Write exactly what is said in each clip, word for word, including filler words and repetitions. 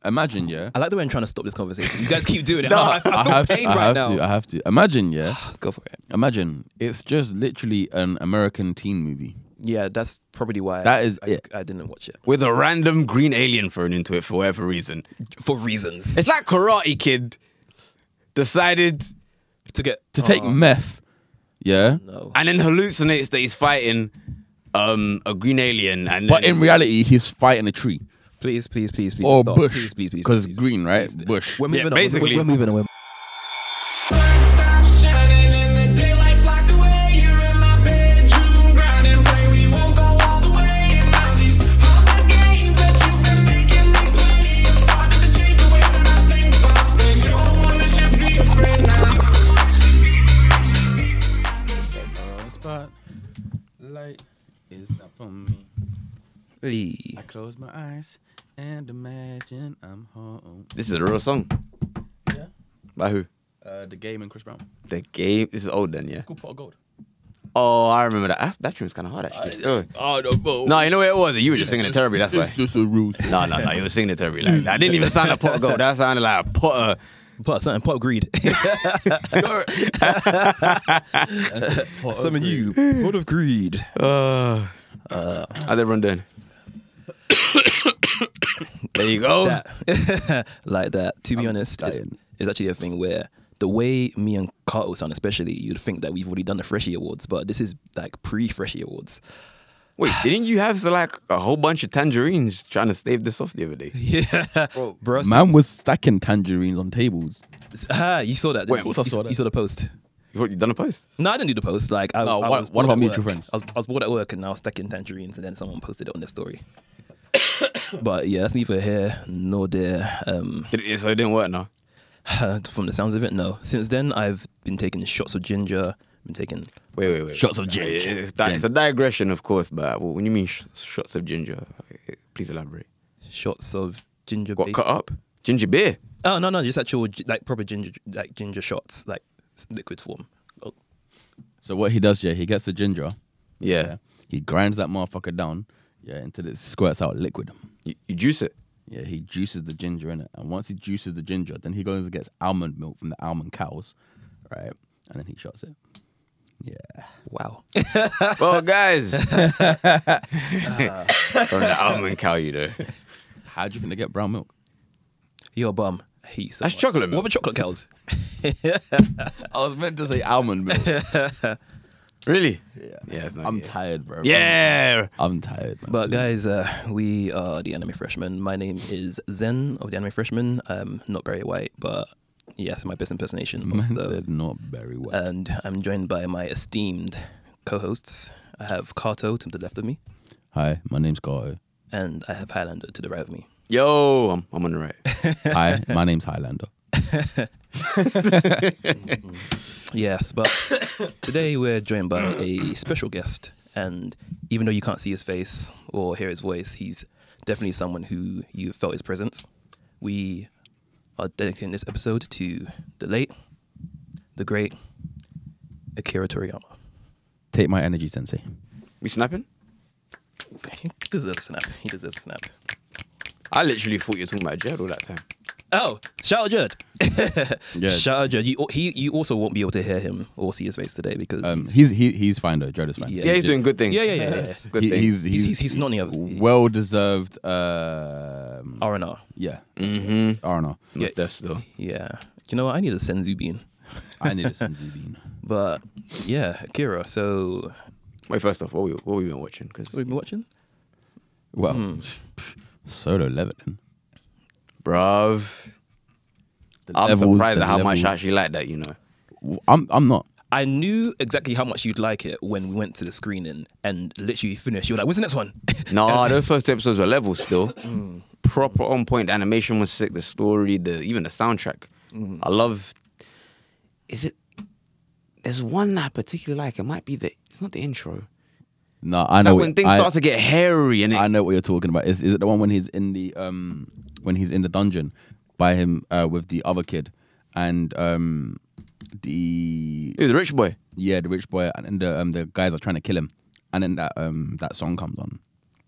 imagine, yeah. I like the way I'm trying to stop this conversation. You guys keep doing it. No, I, I feel I have, pain I right have now. to. I have to. Imagine, yeah. Go for it. Imagine it's just literally an American teen movie. Yeah, that's probably why That I, is I, it. I didn't watch it. With a random green alien thrown into it for whatever reason. For reasons. It's like Karate Kid decided To get... To take oh, meth, yeah. No. and then hallucinates that he's fighting um, a green alien. And But then, in reality, he's fighting a tree Please, please, please, please. or stop. bush Please, please, please. because please. green, right? Please. Bush. We're moving Yeah, on. basically. We're, we're moving on. We're... Stop shining in the daylights like the way you're in my bedroom. Grind and pray we won't go all the way. And now these other games that you've been making me play are starting to change the way that I think about things. You're the one that should be a friend now. Spotlight is not for me. Hey. I close my eyes and imagine I'm home. This is a real song. Yeah. By who? Uh, the Game and Chris Brown. The Game. This is old then, yeah. It's called Pot of Gold. Oh, I remember that. That, that tune's kind of hard, actually. Oh. Oh no, bro. No, you know what it was? You were just singing it terribly, that's why. It's just a rule. No, no, no. You were singing it terribly. Like, that didn't even sound like Pot of Gold. That sounded like a pot of... Pot something. Pot of greed. Summon you. Pot of greed. Uh, uh, how'd everyone doing? There you go. That. Like that. To be I'm honest, it's, dying. it's actually a thing where the way me and Carto sound, especially, you'd think that we've already done the Freshie Awards, but this is like pre-Freshie Awards. Wait, didn't you have like a whole bunch of tangerines trying to stave this off the other day? Yeah, Bro, bro. man was stacking tangerines on tables. Ah, you saw that. didn't Wait, you? what's I You- saw that? You saw the post. You already done a post? No, I didn't do the post. Like, I, No, I one- was one of bored our at mutual work. friends. I was, I was bored at work and I was stacking tangerines, and then someone posted it on their story. But yeah, that's neither here nor there. Um, Did it, so it didn't work now? from the sounds of it, no. Since then, I've been taking shots of ginger. Been taking Wait, wait, wait. Shots of It- ginger. It's, di- it's a digression, of course, but when you mean sh- shots of ginger, please elaborate. shots of ginger. What, based- cut up? Ginger beer? Oh no, no, just actual gi- like proper ginger, like ginger shots, like liquid form. Oh, So what he does, yeah, he gets the ginger. Yeah. He grinds that motherfucker down, yeah, until it squirts out liquid. You, you juice it? Yeah, he juices the ginger in it. And once he juices the ginger, then he goes and gets almond milk from the almond cows, right? And then he shots it. Yeah. wow. Well, guys. From the almond cow, you know. How do you think they get brown milk? You're a bum. I hate you so That's much. chocolate milk. What about chocolate cows? I was meant to say almond milk. Really? Yeah. Yeah, it's not I'm good. tired, bro. Yeah. I'm tired, man. But guys, uh, we are the Anime Freshmen. My name is Zen of the Anime Freshmen. I'm not very white, but yes, my best impersonation. Man So- said not very well. and I'm joined by my esteemed co-hosts. I have Carto to the left of me, Hi, my name's Gato. and I have Highlander to the right of me. Yo, I'm, I'm on the right. Hi, my name's Highlander. Yes, but today we're joined by a special guest, and even though you can't see his face or hear his voice, he's definitely someone who you felt his presence. We are dedicating this episode to the late, the great Akira Toriyama. Take my energy, sensei. We snapping? He deserves a snap. He deserves a snap. I literally thought you were talking about Jared all that time. Oh, shout out Judd. Yeah. Shout out Judd. You, he, you also won't be able to hear him or see his face today because Um, he's he, he's fine though. Jared is fine. Yeah, Yeah, he's just- doing good things. yeah, yeah, yeah, yeah. Good He- things. he's, he's, He's- he's not any of- well deserved. Um, R and R. yeah, Mm-hmm. R and R. Yeah. That's still. Yeah. You know what? I need a Senzu bean. I need a senzu bean. But yeah, Akira. So Wait, first off, what we what we been watching? Because what have you been watching? Well, Hmm. Solo Leveling. bruv, The I'm levels, surprised the at how much levels. I actually like that. You know. I'm I'm not. I knew exactly how much you'd like it when we went to the screening and literally finished. You were like, "When's the next one?" No, those first two episodes were levels still. Proper on point. The animation was sick. The story, the even the soundtrack. I love. Is it? There's one that I particularly like. It might be the. It's not the intro. No, I know. Like what- when things I, start to get hairy and it. I know what you're talking about. Is is it the one when he's in the um when he's in the dungeon by him uh, with the other kid and um the He's a rich boy. yeah the rich boy and, and the um the guys are trying to kill him and then that um that song comes on.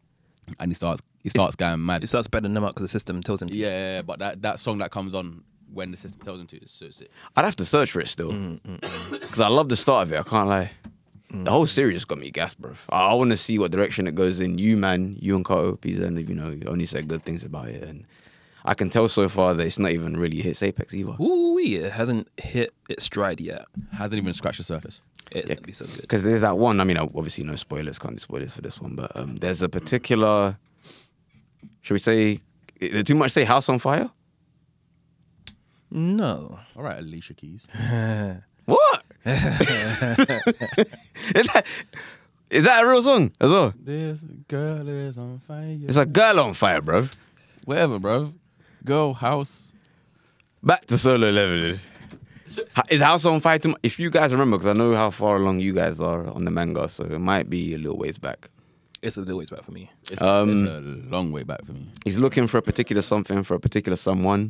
and he starts he starts going mad. It starts spreading them out because the system tells him to. Yeah, yeah, yeah, but that, that song that comes on when the system tells him to is so sick. I'd have to search for it still. Mm, Because I love the start of it. I can't lie. The whole series got me gassed, bro. I, I want to see what direction it goes in. You, man, you and Carl Opie's, and you know, you only said good things about it. And I can tell so far that it's not even really hit Apex either. Ooh, it hasn't hit its stride yet. Hasn't even scratched the surface. It's Yeah. gonna be so good. Because there's that one, I mean, obviously no spoilers, can't do spoilers for this one, but um, there's a particular, should we say, is it too much to say House on Fire? No. All right, Alicia Keys. What? is, that, is that a real song as well? This girl is on fire. It's a girl on fire, bro. Whatever, bro. Girl, house. Back to Solo Leveling. Is House on Fire too much? If you guys remember, because I know how far along you guys are on the manga, so it might be a little ways back. It's a little ways back for me. It's, Um, it's a long way back for me. He's looking for a particular something for a particular someone,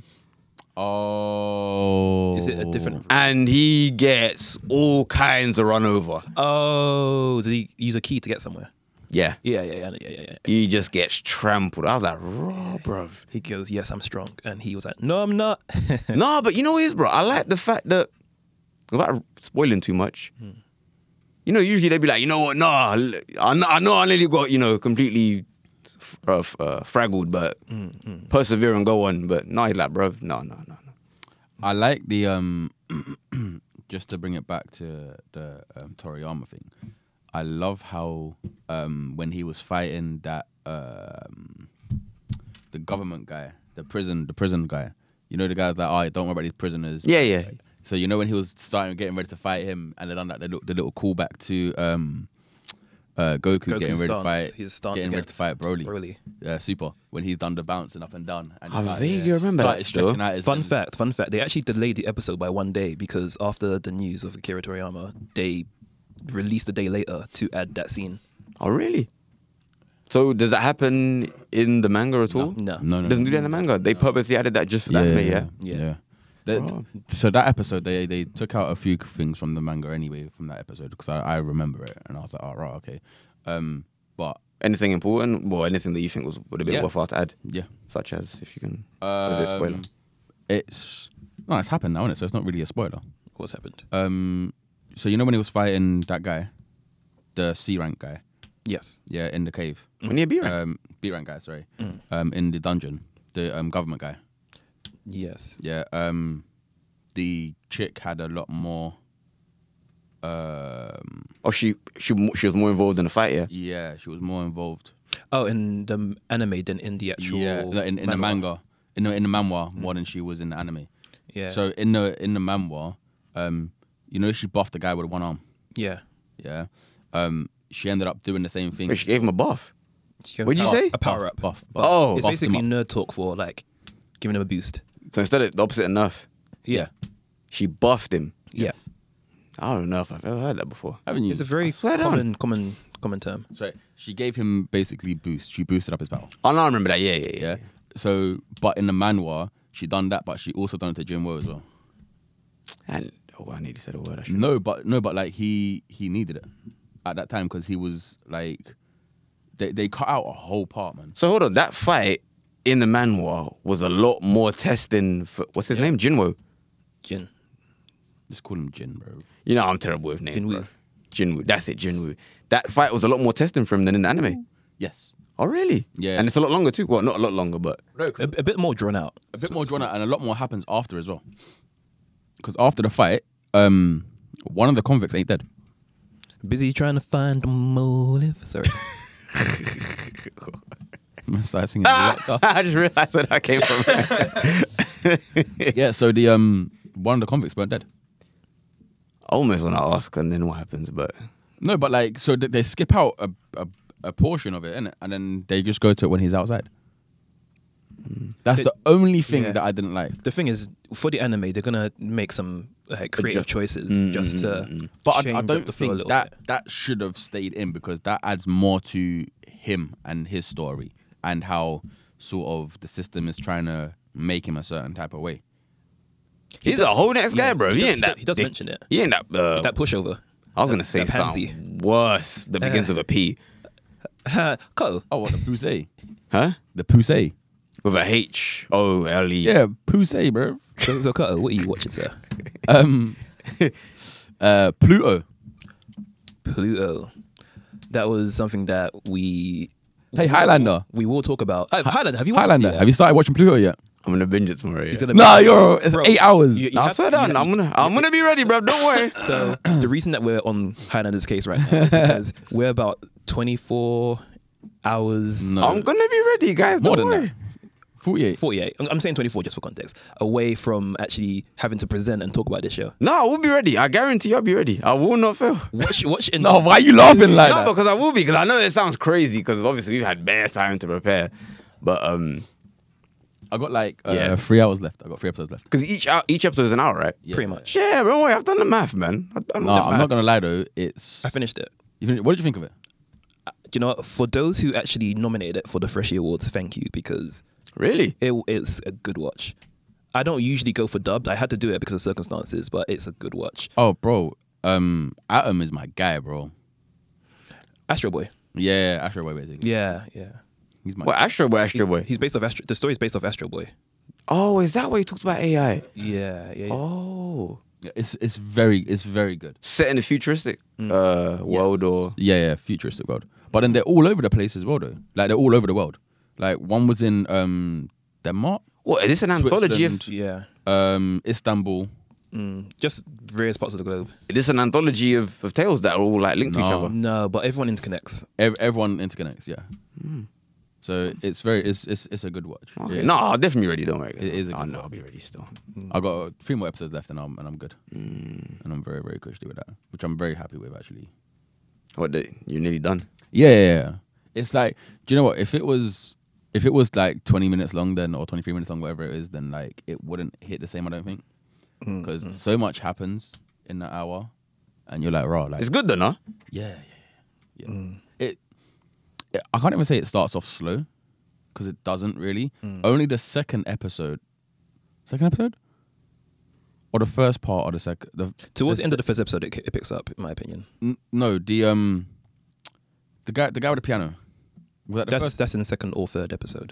Oh. Is it a different? and he gets all kinds of run over. Oh, did he use a key to get somewhere? Yeah. Yeah, yeah, yeah, yeah, yeah. yeah. He just gets trampled. I was like, raw, bruv. He goes, "Yes, I'm strong," and he was like, "No, I'm not." No, but you know what it is, bro? I like the fact that, without spoiling too much, you know, usually they'd be like, you know what, nah, I know I, know I nearly got, you know, completely uh, uh, fraggled, but persevere and go on. But no, he's like, bruv, no, no, no, no. I like the um just to bring it back to the um, Toriyama thing. I love how um when he was fighting that um the government guy, the prison the prison guy. You know the guys that, oh, don't worry about these prisoners. Yeah, yeah. So you know when he was starting getting ready to fight him, and they done that the, little- the little callback to um uh Goku, Goku's getting ready to stance, fight his stance getting ready to against fight Broly. Broly. Yeah, super. When he's done the bouncing up and down. And I he's like, vaguely yeah, remember started that still. stretching out his Fun limbs. fact, fun fact. They actually delayed the episode by one day because after the news of Akira Toriyama, they released a day later to add that scene. Oh, really? So does that happen in the manga at all? No. No, no. Doesn't no. do that in the manga. They purposely added that just for that, yeah. Yeah. yeah. That- Right. So that episode, they they took out a few things from the manga anyway from that episode because I, I remember it and I was like, oh right, okay. Um, but Anything important? Well, anything that you think was would have been Yeah. worthwhile to add, yeah, such as if you can. is it a spoiler? um, it's no, it's happened now, isn't it? So it's not really a spoiler. What's happened? Um, so you know when he was fighting that guy, the C rank guy, Yes. yeah, in the cave, When you be right. um, B rank guy, sorry, Mm. um, in the dungeon, the um government guy. Yes. Yeah, um, the chick had a lot more. Um, Oh, she she she was more involved in the fight, yeah. yeah, she was more involved. Oh, in the anime than in the actual. Yeah, no, in, in the manga, in the in the manhwa more than she was in the anime. Yeah. So in the in the manhwa, um, you know, she buffed the guy with one arm. yeah. Yeah, um, she ended up doing the same thing. But she gave him a buff. She gave What'd you a- say? A power up. Buff, buff, Oh. It's buffed him basically up. nerd talk for like giving him a boost. So instead of the opposite of nerf, Yeah. she buffed him. Yeah. I don't know if I've ever heard that before. Haven't you? It's a very I swear down. common, common, common term. So she gave him basically boost. She boosted up his power. Oh, no, I remember that. Yeah, yeah, yeah. Yeah. So, but in the manhwa, she done that, but she also done it to Jinwo as well. And oh, I nearly said a word. I should. No, but no, but like he he needed it at that time because he was like they they cut out a whole part, man. So hold on, that fight in the manhwa was a lot more testing. For, what's his name? Jinwo. Jin. Just call him Jin, bro. You know I'm terrible with names. Jinwoo. Bro. Jinwoo. That's it, Jinwoo. That fight was a lot more testing for him than in the anime. Yes. Oh really? Yeah. And it's a lot longer too. Well, not a lot longer, but A, a bit more drawn out. A bit more drawn out, and a lot more happens after as well. Because after the fight, um, one of the convicts ain't dead. Busy trying to find a motive. Sorry. Started singing the I just realized where that came from. yeah, so the um one of the convicts weren't dead. I almost want to ask, and then what happens? But No, but like, so th- they skip out a, a, a portion of it, innit? And then they just go to it when he's outside. That's the only thing Yeah. that I didn't like. The thing is, for the anime, they're gonna make some like creative Adjust- choices Mm, just mm, to. mm, mm. But I, I change up don't the flow a think little that bit. that should have stayed in because that adds more to him and his story and how sort of the system is trying to make him a certain type of way. he's a whole next guy, Yeah, bro. he He, does- ain't that. he does dick- mention it. He ain't that. Uh, That pushover. I was gonna say that pansy. something worse that begins with a P. Ko. Oh, what the Pusey? Huh? The Pusey. With a H O L E. Yeah, Pusey, bro. So, so Ko, what are you watching, sir? Um, uh, Pluto. Pluto. That was something that we. Hey, Highlander. We will talk about. Uh, Highlander, have you watched Highlander. it? Yeah. Have you started watching Pluto yet? I'm gonna binge it tomorrow. He's Yeah. gonna Nah, be- you're. It's Bro, eight hours. you- you I'll have- swear down. you- I'm gonna. I'm gonna be ready, bro. Don't worry. So the reason that we're on Highlander's case right now is because we're about twenty-four hours, No. I'm gonna be ready, guys. More Don't than worry. that. forty-eight. forty-eight. I'm I'm saying twenty-four just for context, away from actually having to present and talk about this show. No, I will be ready. I guarantee I'll be ready. I will not fail. Watch, watch. In, No, why are you laughing like No, that? because I will be. Because I know it sounds crazy. Because obviously we've had bare time to prepare. But um, I got like uh, Yeah. three hours left. I got three episodes left. because each hou- each episode is an hour, right? Yeah. pretty much. Yeah, don't worry. I've done the math, man. I've done No, the I'm math. not gonna lie though. It's. I finished it. You fin- what did you think of it? Do you know what? For those who actually nominated it for the Freshie Awards, thank you, because Really? it is a good watch. I don't usually go for dubbed. I had to do it because of circumstances, but it's a good watch. Oh, bro. Um, Atom is my guy, bro. Astro Boy. Yeah, Astro Boy basically. Yeah, yeah. He's my. What Astro Boy? Astro Boy. He's based off Astro. The story is based off Astro Boy. Oh, is that why you talked about A I? Yeah, yeah. yeah. Oh, Yeah, it's it's very it's very good. set in a futuristic Mm. uh, world, or Yeah, yeah, futuristic world. But then they're all over the place as well, though. Like they're all over the world. Like one was in um Denmark, what? Is this an anthology of? Switzerland. Yeah. um Istanbul. Mm. Just various parts of the globe. Is this an anthology of, of tales that are all like linked to each No. other? No, but everyone interconnects. Ev- everyone interconnects. Yeah. So it's very it's it's it's a good watch. Okay. Yeah. No, I'll definitely be ready. Don't worry. It is a I good know one. I'll be ready still. I got uh, three more episodes left, and I'm and I'm good. Mm. And I'm very very cushy with that, which I'm very happy with actually. What? The, you're nearly done. Yeah, yeah, yeah. It's like, do you know what? If it was, if it was like twenty minutes long, then or twenty-three minutes long, whatever it is, then like it wouldn't hit the same. I don't think, because Mm-hmm. so much happens in that hour, and you're like, raw, like, It's good though, no? yeah, yeah, yeah. yeah. Mm. It, it, I can't even say it starts off slow, because it doesn't really. Mm. Only the second episode, second episode, or the first part, or the second. The, Towards the, the end of the first episode, it, it picks up, in my opinion. N- no, the um, the guy, the guy with the piano. Was that the That's first? that's in the second or third episode.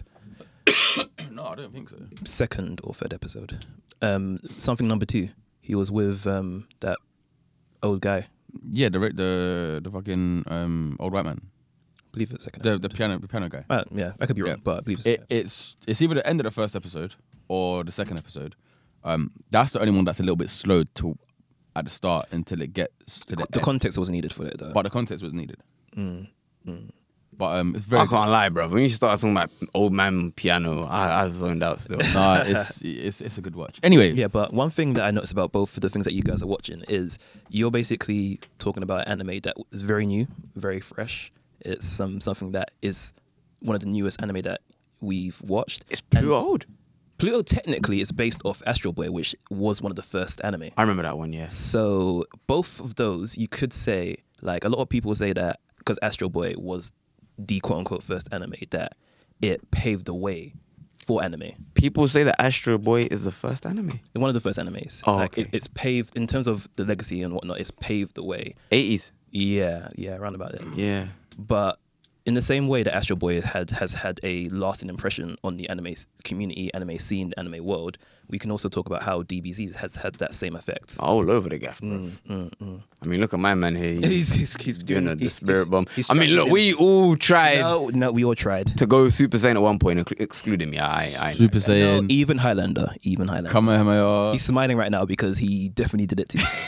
No, I don't think so. Second or third episode. Um, something number two. He was with um that old guy. I Yeah, the re- the the fucking um old white man, believe it's second. the episode. the piano the piano guy. Uh, yeah, I could be wrong, Yeah. but I believe it's It, it's it's either the end of the first episode or the second episode. Um, that's the only one that's a little bit slow to at the start until it gets to the, the end. context was needed for it though. But the context was needed. Mm, mm. But um, it's very. I can't lie, bro. When you start talking about old man piano, I, I zoned out still. Nah, it's it's it's a good watch. Anyway, Yeah, but one thing that I noticed about both of the things that you guys are watching is you're basically talking about anime that is very new, very fresh. It's some something that is one of the newest anime that we've watched. It's pretty And old. Pluto technically is based off Astro Boy, which was one of the first anime. I remember that one, yes. So both of those, you could say, like a lot of people say that because Astro Boy was the quote unquote first anime, that it paved the way for anime. People say that Astro Boy is the first anime. One of the first animes. Oh, like okay. it, it's paved in terms of the legacy and whatnot. It's paved the way. eighties. Yeah, yeah, around about it. Yeah. But in the same way that Astro Boy had has had a lasting impression on the anime s- community, anime scene, the anime world, we can also talk about how D B Z has had that same effect. All over the gaff, bro. Mm, mm, mm. I mean, look at my man here. He- He's, he's, he's doing a, the he's- spirit bomb. he's I mean, look, struggling. we all tried No, no, we all tried. to go Super Saiyan at one point, inclu- excluding me. I, I Super No, Saiyan, even Highlander, even Highlander. Kamehameha. He's smiling right now because he definitely did it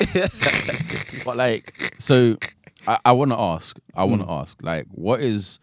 too. But like, so I, I want to ask. I want Hmm. to ask. Like, what is?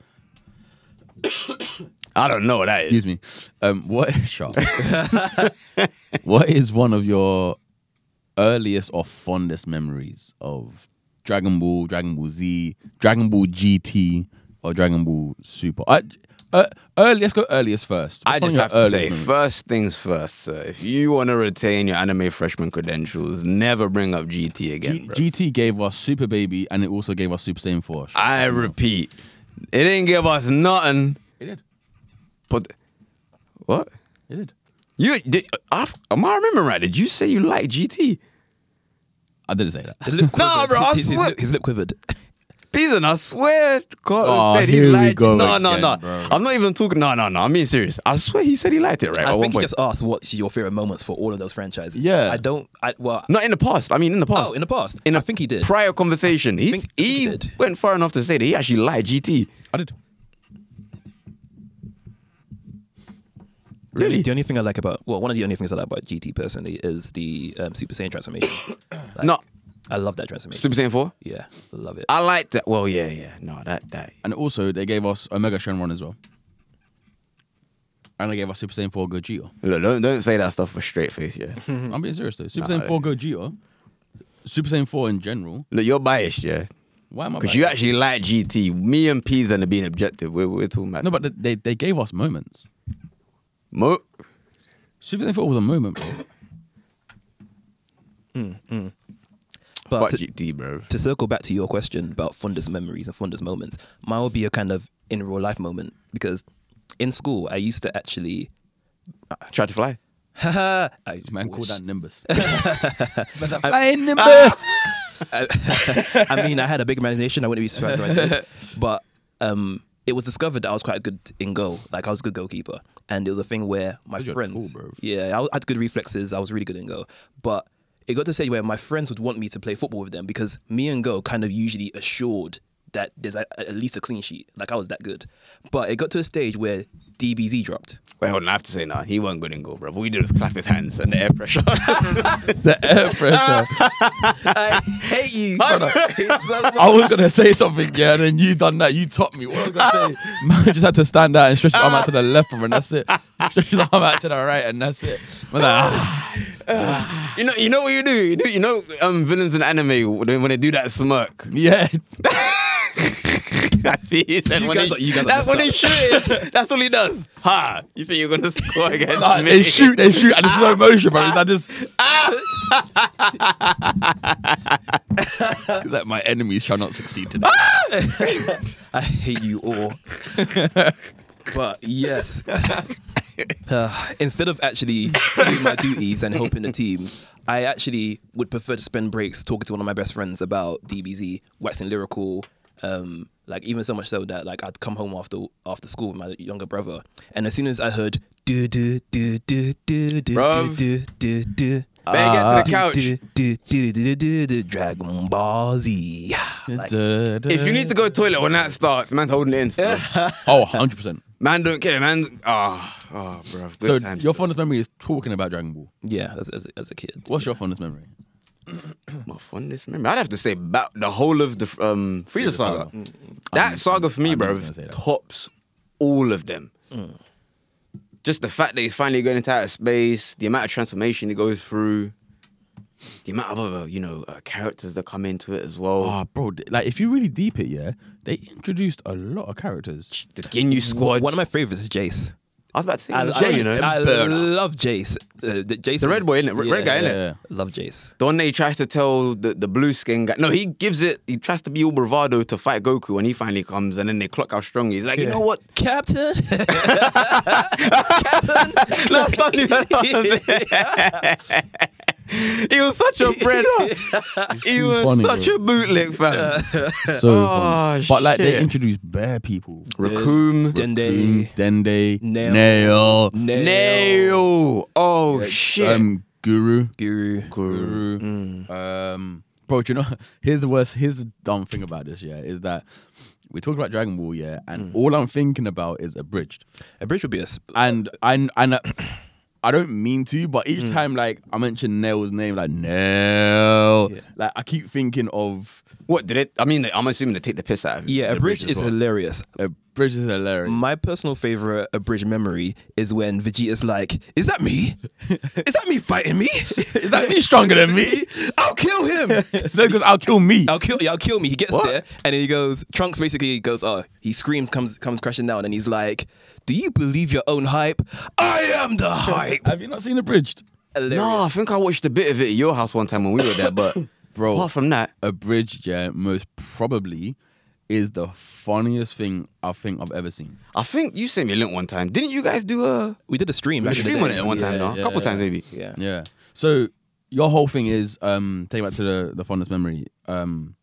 I don't know what that is. Excuse me. Um, what? Shut up. What is one of your earliest or fondest memories of Dragon Ball, Dragon Ball Z, Dragon Ball G T, or Dragon Ball Super? I, uh, early. Let's go earliest first. I What's just one have of your to say, earliest memories? first things first, sir. If you want to retain your anime freshman credentials, never bring up G T again, G- bro. G T gave us Super Baby, and it also gave us Super Saiyan four. I repeat, it didn't give us nothing. It did. But what? It did. You did? I, am I remembering right? Did you say you like G T? I didn't say that. His lip Nah, quivered. bro, I His, his, swear- lip, his lip quivered. Peason, I swear, God, Oh, said he here we liked go it. No, no, again, no. bro. I'm not even talking. No, no, no. I'm being serious. I swear he said he liked it, right? I at one think he point. just asked what's your favorite moments for all of those franchises. Yeah. I don't. I well. Not in the past. I mean, in the past. Oh, in the past. In I a think he did. Prior conversation, he's, think- I think he he did. went far enough to say that he actually liked G T. I did. The only- Really? The only thing I like about well, one of the only things I like about G T personally is the um, Super Saiyan transformation. Like, No, I love that transformation. Super Saiyan four. Yeah, love it. I like that. Well, yeah, yeah. No, that that. And also, they gave us Omega Shenron as well. And they gave us Super Saiyan four Gogeta. Look, don't don't say that stuff with a straight face. Yeah. I'm being serious though. Super Nah, Saiyan four Gogeta, Super Saiyan four in general. Look, you're biased, yeah. Why am I? Because you biased? actually like G T. Me and Peason are being objective. We're we're talking about No, but they they gave us moments. Mo- Super Saiyan four was a moment, bro. But Fuck to, G T, bro. to circle back to your question about fondest memories and fondest moments, mine would be a kind of in real life moment because in school I used to actually. Try to fly. Haha, I Man, wish. call that Nimbus. But the flying Nimbus. I, I mean, I had a big imagination. I wouldn't be surprised if I did. But um, it was discovered that I was quite good in goal. Like I was a good goalkeeper, and it was a thing where my You're friends, cool, bro. yeah, I had good reflexes. I was really good in goal, but it got to a stage where my friends would want me to play football with them because me and goal kind of usually assured that there's a, at least a clean sheet. Like I was that good, but it got to a stage where D B Z dropped. Wait, hold on. I have to say, nah, he wasn't good in goal, bro. What we did was clap his hands and the air pressure. The air pressure. I hate you. I was gonna say something, yeah, and then you done that. You taught me. What I was gonna say, man, just had to stand out and stretch his arm out to the left, bro, and that's it. Stretch his arm out to the right, and that's it. I was like, ah. you know, you know what you do. You do, you know, um, villains in anime when they, when they do that smirk. Yeah. That's he said You when guys he- are- you guys are that's messed when he up. shoots. That's all he does. Ha! You think you're gonna score against Nah, me? they shoot, they shoot, and it's slow motion, bro. It's like this. It's like my enemies shall not succeed today. I hate you all. But yes, uh, instead of actually doing my duties and helping the team, I actually would prefer to spend breaks talking to one of my best friends about D B Z, waxing lyrical. Um, like even so much so that like I'd come home after after school with my younger brother, and as soon as I heard do do do do do do Bruv. do do do. Better get to the couch. Do, do, do, do, do, do, Dragon Ball Z. Like, If you need to go to the toilet when that starts, man's holding it in. still. Oh, one hundred percent. Man don't care, man. Oh, oh, bro. Good So times. your fondest memory is talking about Dragon Ball. yeah, as, as, as a kid. What's your fondest memory? My fondest memory. I'd have to say about the whole of the um, Frieza Frieza saga. saga. That I'm- saga for me, I knew he bro, was gonna say that. tops all of them. Just the fact that he's finally going into outer space, the amount of transformation he goes through, the amount of other, you know, uh, characters that come into it as well. Oh, bro, th- like if you really deep it, yeah, they introduced a lot of characters. The Ginyu squad. One of my favorites is Jace. I was about to say, I, Jay, I, you know, I burner. love Jace. Uh, the, Jace The red boy, innit? Red- red guy, innit? Yeah. Love Jace. The one that he tries to tell the, the blue skin guy. No, he gives it, he tries to be all bravado to fight Goku when he finally comes and then they clock how strong he is. Like, you know what? Captain. That's funny. He was such a breader. He too was funny, such bro. a bootlick, fam. So Oh, funny. But like they shit. introduced bare people. Raccoon. Dende. Dende, Nail. Nail, Nail. Nail. Oh, shit. um, Guru, Guru. Guru. Mm. Um, bro, do you know? Here's the worst. Here's the dumb thing about this. Yeah, is that we talk about Dragon Ball. Yeah, and Mm. all I'm thinking about is abridged. A bridge would be a. Sp- And and and. Uh, I don't mean to, but Mm. each time like I mention Nail's name, like Nail, Yeah. like I keep thinking of What did it? I mean, I'm assuming they take the piss out of it. yeah, the a bridge as is well. hilarious. a bridge is hilarious. My personal favorite abridged memory is when Vegeta's like, "Is that me? Is that me fighting me? Is that me stronger than me? I'll kill him. No, because I'll kill me. I'll kill. I'll kill me." He gets What? there and then he goes. Trunks basically goes. Oh, he screams, comes comes crashing down, and he's like, "Do you believe your own hype? I am the hype." Have you not seen abridged? Hilarious. No, I think I watched a bit of it at your house one time when we were there, but Bro, apart from that, abridged, yeah, most probably is the funniest thing I think I've ever seen. I think you sent me a link one time. Didn't you guys do a, We did a stream. a back in the stream on day. it at one time? Yeah, No, a couple yeah. times maybe. Yeah. Yeah. So your whole thing is um take back to the the fondest memory. Um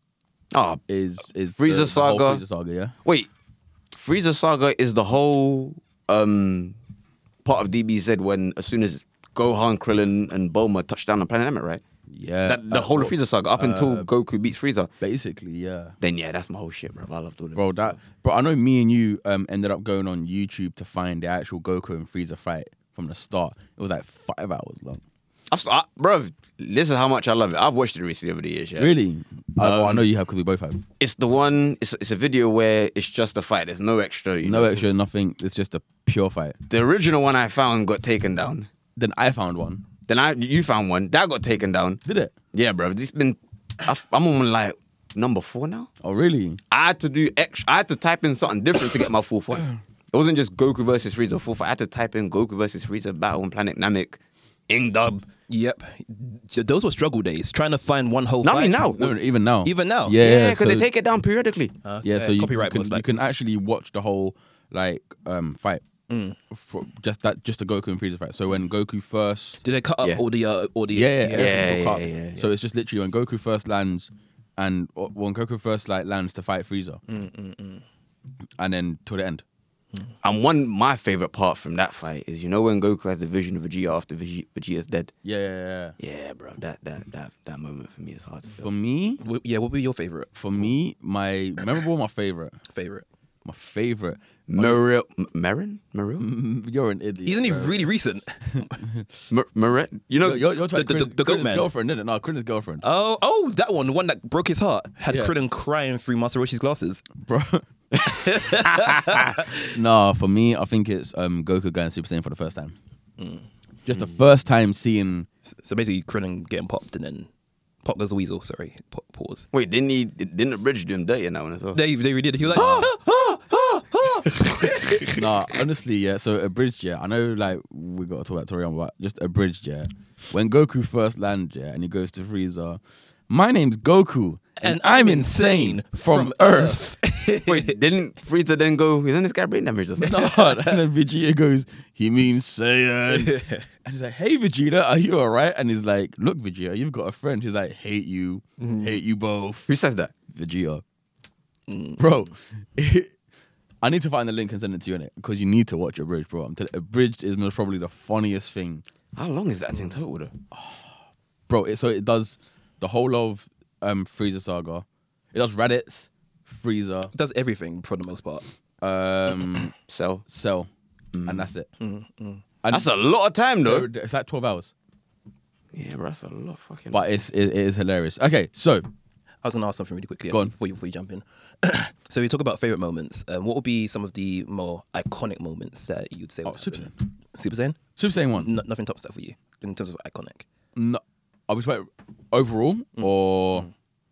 Oh, is is Frieza the, the whole Saga. Frieza Saga, yeah. wait. Frieza Saga is the whole um, part of D B Z when as soon as Gohan, Krillin, and Bulma touch down on Planet Namek, right? Yeah, That, the uh, whole of well, Frieza Saga up until uh, Goku beats Frieza. basically, yeah. Then yeah, that's my whole shit, bro. I loved all of Bro, it. that bro, I know me and you um ended up going on YouTube to find the actual Goku and Frieza fight from the start. It was like five hours long. I've, I, bro, this is how much I love it. I've watched it recently over the years. Yeah. Really? I, well, I Um, know you have because we both have. It's the one. It's it's a video where it's just a fight. There's no extra. You No know. extra, nothing. It's just a pure fight. The original one I found got taken down. Then I found one. Then I you found one that got taken down. Did it? Yeah, bro. This been. I've- I'm on like number four now. Oh, really? I had to do extra. I had to type in something different to get my full fight. It wasn't just Goku versus Frieza full fight. I had to type in Goku versus Frieza battle on Planet Namek, in dub. Yep. Those were struggle days. Trying to find one whole Not fight. now. No, no, even now. Even now? Yeah, Yeah, because so- they take it down periodically. Uh, Yeah, so you, you, copyright can, most you likely. can actually watch the whole like um fight Mm. for just that just the Goku and Frieza fight. So when Goku first Did they cut up Yeah. all the uh, all the yeah, yeah, Yeah, everything's all yeah, cut. yeah, yeah. So it's just literally when Goku first lands, and uh, when Goku first like lands to fight Frieza, Mm, and then till the end. And one my favorite part from that fight is you know when Goku has the vision of Vegeta after Vege- Vegeta's dead. Yeah, yeah, yeah. Yeah, bro. That that that that moment for me is hard to feel. For me, W- Yeah, what would be your favorite? for me, my memorable, my favorite, Favorite? my favorite. Maril, M- Marin, Maril, You're an idiot. Isn't he bro. really recent? Mar- Marin. You know, You're, you're, you're talking The- the- Krillin- the goat Krillin's man. girlfriend, isn't it? No, Krillin's girlfriend, Oh, oh, that one, the one that broke his heart, had Yeah. Krillin crying through Master Roshi's glasses. bro. No, for me, I think it's um, Goku going Super Saiyan for the first time. Just the first time seeing. So basically, Krillin getting popped and then pop goes the weasel. Sorry, pa- pause. wait, didn't he? Didn't the bridge do him dirty in that one as well? They they redid it. He was like, "Ah, ah, ah." No, honestly, yeah. So abridged, yeah. I know, like we got to talk about Toriyama, but just abridged, yeah. When Goku first lands, yeah, and he goes to Frieza, my name's Goku, and, And I'm I'm insane insane from, from Earth. Wait, didn't Frieza then go? Isn't this guy brain damage or something? No, and then Vegeta goes, he means Saiyan. And he's like, hey, Vegeta, are you all right? And he's like, look, Vegeta, you've got a friend. He's like, hate you, hate you both. Who says that? Vegeta. Bro, I need to find the link and send it to you in it because you need to watch Abridged, bro. I'm telling Abridged is most probably the funniest thing. How long is that thing total though? Bro, it, so it does the whole of um, Frieza Saga. It does Raditz, Frieza, Does everything for the most part. um, Cell. Cell, and that's it. And That's a lot of time though. it's like twelve hours. Yeah, bro, that's a lot of fucking. But it's it, it is hilarious. Okay, so I was going to ask something really quickly Go on. before you, before you jump in. So we talk about favorite moments. Um, what would be some of the more iconic moments that you'd say? Oh, would Super happen? Super Saiyan? Super Saiyan one. No, nothing tops that for you in terms of iconic. No, are we talking overall Mm. or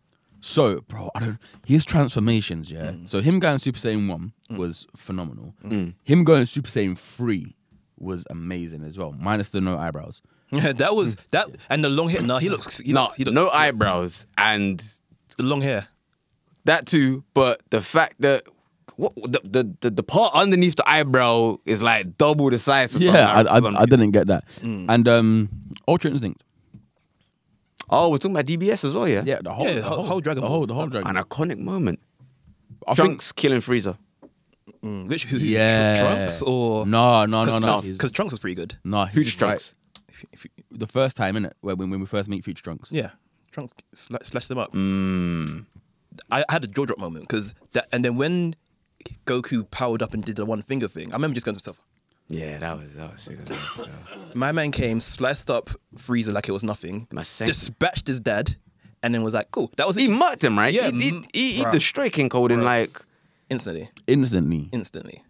so, bro? I don't. His transformations, yeah. Mm. So him going Super Saiyan one was phenomenal. Him going Super Saiyan three was amazing as well, minus the no eyebrows. Yeah, that was that, and the long hair. No, he looks. He no, looks, he looks no eyebrows and The long hair. that too. But the fact that what the the, the, the part underneath the eyebrow is like double the size. For Yeah, I, some- for I, some I reason. didn't get that. And um, Ultra Instinct. Oh, we're talking about D B S as well, yeah. Yeah, the whole, Yeah, the whole- whole, whole Dragon the Ball. whole, the whole Dragon. An iconic moment. I think Trunks killing Frieza. Mm, which who, who- Yeah. Trunks or no, no, no, no. no, he's- because Trunks was pretty good. No, he's Future right. Trunks. If, you- if you, The first time, innit? When, when when we first meet Future Trunks. yeah, Trunks sla- slashed them up. Mm. I, I had a jaw drop moment because that, and then when Goku powered up and did the one finger thing, I remember just going to myself, Yeah, that was that was sick as well. So. my man came, sliced up Frieza like it was nothing, My sen- dispatched his dad, and then was like, cool, that was He it. mucked him, right? Yeah, he, he, mm, he, he bruh. destroyed King Cold in Bruh. like. Instantly, Instantly. instantly.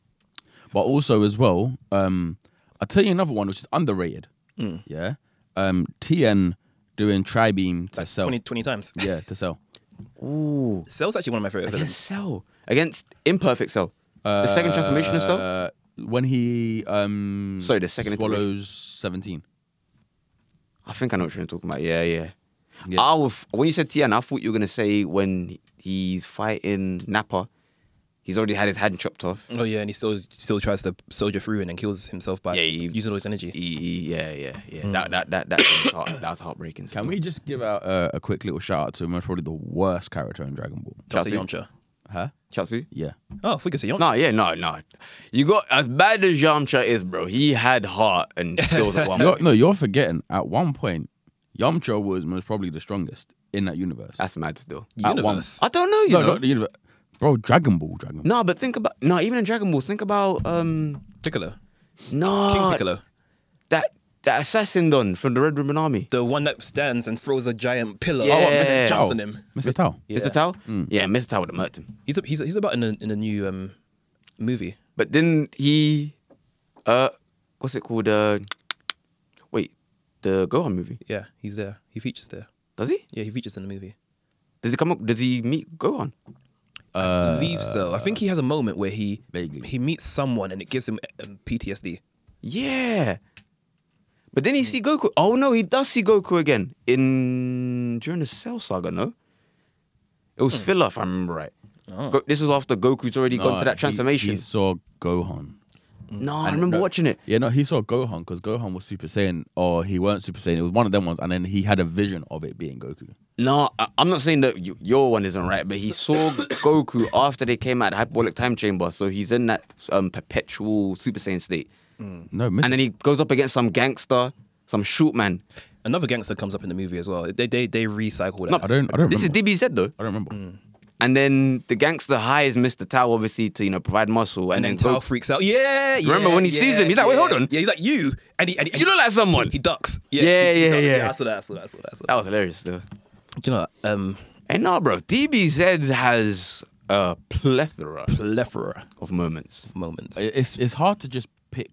But also as well, um, I'll tell you another one which is underrated. Mm. Yeah. Um, T N doing Tri Beam to Cell. twenty, twenty times. Yeah, to Cell. Ooh. Cell's actually one of my favorite Against villains. Cell. Against Imperfect Cell. the second transformation of Cell? Uh, when he um Sorry, the second swallows seventeen. I think I know what you're talking about. Yeah, yeah. Yeah. I was, when you said T N, I thought you were going to say when he's fighting Nappa He's already had his hand chopped off. Oh yeah, and he still still tries to soldier through and then kills himself by Yeah, he- using all his energy. He, he, yeah, yeah, yeah. That that that that was, heart, that was heartbreaking. Can we just give out uh, a quick little shout out to most probably the worst character in Dragon Ball? Chelsea Chaozu? Yamcha. Huh? Chaozu? Yeah. Oh, I think it's a Yamcha. No, yeah, no, no. You got as bad as Yamcha is, bro. He had heart and skills at one You're, point. no, you're forgetting. At one point, Yamcha was most probably the strongest in that universe. That's mad still. At one- Universe. I don't know, you no, know. not the universe. Bro, Dragon Ball, Dragon Ball. No, but think about no, even in Dragon Ball, think about um Piccolo. no King Piccolo. that that assassin done from the Red Ribbon Army. The one that stands and throws a giant pillar. Yeah. Oh, what, Yeah. jumps on him. Mister Tao. Yeah. Mister Tao? Yeah, Mister Tao would have murked him. He's a, he's a, he's about in a in a new um movie. But then he uh what's it called? Uh wait, the Gohan movie. Yeah, he's there. He features there. Does he? Yeah, he features in the movie. Does he come up does he meet Gohan? I Uh, believe so. I think he has a moment where he Vaguely. he meets someone and it gives him um, P T S D. Yeah. But then he see Goku. Oh no, he does see Goku again in during the Cell Saga. No, it was filler if I remember right. Oh. Go, this was after Goku's already gone to that he- transformation. He, saw Gohan. no, I And remember no- watching it. Yeah, no, he saw Gohan because Gohan was Super Saiyan, or he weren't Super Saiyan. It was one of them ones, and then he had a vision of it being Goku. No, I, I'm not saying that y your one isn't right, but he saw Goku after they came out of the hyperbolic time chamber, so he's in that um, perpetual Super Saiyan state, No, Mister and then he goes up against some gangster, some shoot man. Another gangster comes up in the movie as well. They they they recycle that. No, I don't. I don't. This is remember. D B Z though. I don't remember. And then the gangster hires Mister Tao, obviously, to, you know, provide muscle. And, and then then Tao Goku, freaks out. Yeah, yeah. Remember when he yeah, sees him, he's like, wait, yeah. hold on. Yeah, he's like you, and he, and he you look like someone. he ducks. Yeah, he- he yeah, ducks. yeah. I saw that. I saw that. I saw that. I saw that. That was hilarious, though. Do you know what? Um, Hey, no, bro. D B Z has a plethora plethora of moments. of moments. It's it's hard to just pick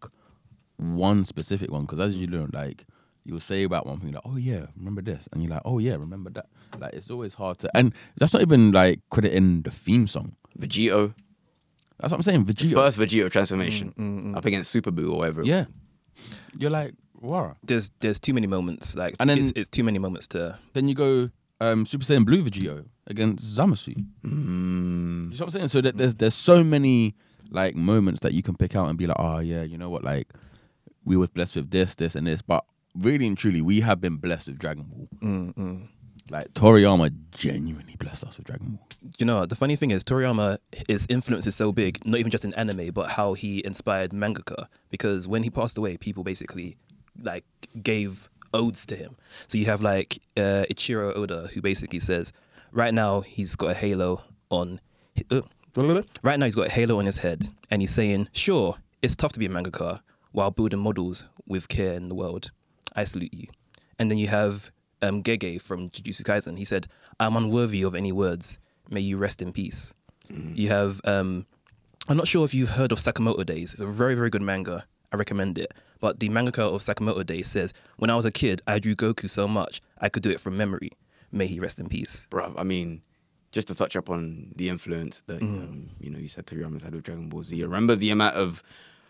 one specific one because as you learn, like you'll say about one thing, like, oh yeah, remember this, and you're like, oh yeah, remember that. Like it's always hard to, and that's not even like crediting the theme song. Vegito. That's what I'm saying. Vegeta. First Vegito transformation. Up against Super Buu or whatever. Yeah, you're like, wow. There's there's too many moments. Like And then- it's, it's too many moments to. Then you go um, Super Saiyan Blue Vegito against Zamasu. Mm. You know what I'm saying? So that there's there's so many like moments that you can pick out and be like, oh yeah, you know what? Like we was blessed with this, this, and this, but really and truly, we have been blessed with Dragon Ball. Mm, mm. Like Toriyama genuinely blessed us with Dragon Ball. You know, the funny thing is, Toriyama, his influence is so big, not even just in anime, but how he inspired mangaka. Because when he passed away, people basically like gave odes to him. So you have like uh, Ichiro Oda, who basically says, right now he's got a halo on. Uh, right now he's got a halo on his head, and he's saying, sure, it's tough to be a mangaka while building models with care in the world. I salute you. And then you have um, Gege from Jujutsu Kaisen. He said, I'm unworthy of any words. May you rest in peace. You have, um, I'm not sure if you've heard of Sakamoto Days. It's a very, very good manga. I recommend it. But the mangaka of Sakamoto Days says, when I was a kid, I drew Goku so much, I could do it from memory. May he rest in peace. Bruv, I mean, just to touch up on the influence that, um, you know, you said Toriyama's had with Dragon Ball Z. Remember the amount of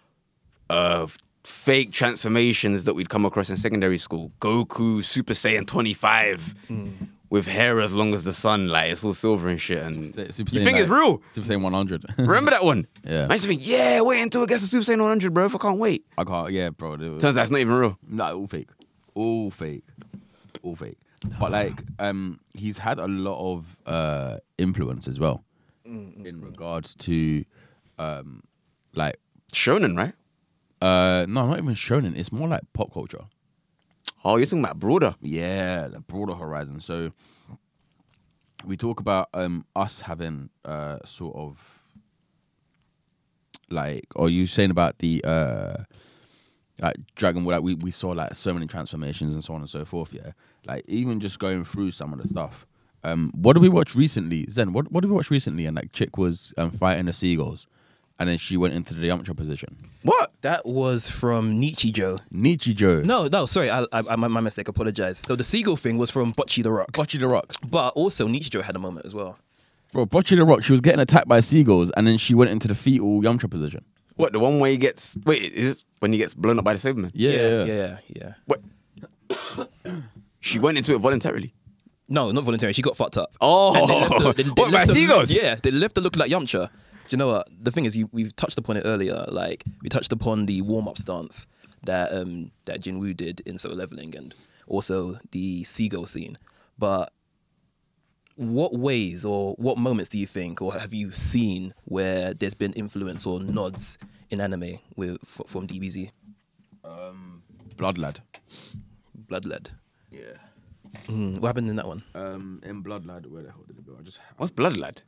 uh, fake transformations that we'd come across in secondary school? Goku Super Saiyan twenty-five with hair as long as the sun, like it's all silver and shit. And Super you Saiyan, think it's like, real? Super Saiyan one hundred. Remember that one? Yeah. I used to think, yeah, wait until it gets to Super Saiyan one hundred, bro. If I can't wait. I can't. Yeah, bro. it was- Turns out it's not even real. No, all fake, all fake, all fake. But like, um, he's had a lot of uh influence as well in regards to, um, like, Shonen, right? uh, no, not even shonen. It's more like pop culture. Oh, you're talking about broader. Yeah, the broader horizon. So we talk about um us having uh sort of like, or you saying about the uh like Dragon Ball, like we, we saw like so many transformations and so on and so forth, yeah. Like even just going through some of the stuff. Um what did we watch recently? Zen, what what did we watch recently? And like chick was um fighting the seagulls and then she went into the Yamcha position. What? That was from Nichijou. Nichijou. No, no, sorry, I, I, I, my, my mistake. Apologize. So the seagull thing was from Bocchi the Rock, Bocchi the Rock. but also Nichijou had a moment as well. Bro, Bocchi the Rock, she was getting attacked by seagulls and then she went into the fetal Yamcha position. What, the one where he gets... Wait, is this when he gets blown up by the Saberman? Yeah, yeah, yeah, yeah, yeah. What? She went into it voluntarily. No, not voluntarily. She got fucked up. Oh, And they left her- they- they what, by left her- seagulls? Yeah, they left her looking like Yamcha. you know what? The thing is, you, we've touched upon it earlier. Like we touched upon the warm-up stance that um that Jinwoo did in Solo Leveling, and also the seagull scene. But what ways or what moments do you think, or have you seen where there's been influence or nods in anime with f- from D B Z? Um, Blood Lad. Blood Lad. Yeah. Mm, what happened in that one? Um, in Blood Lad, where the hell did it go? I just. What's Blood Lad?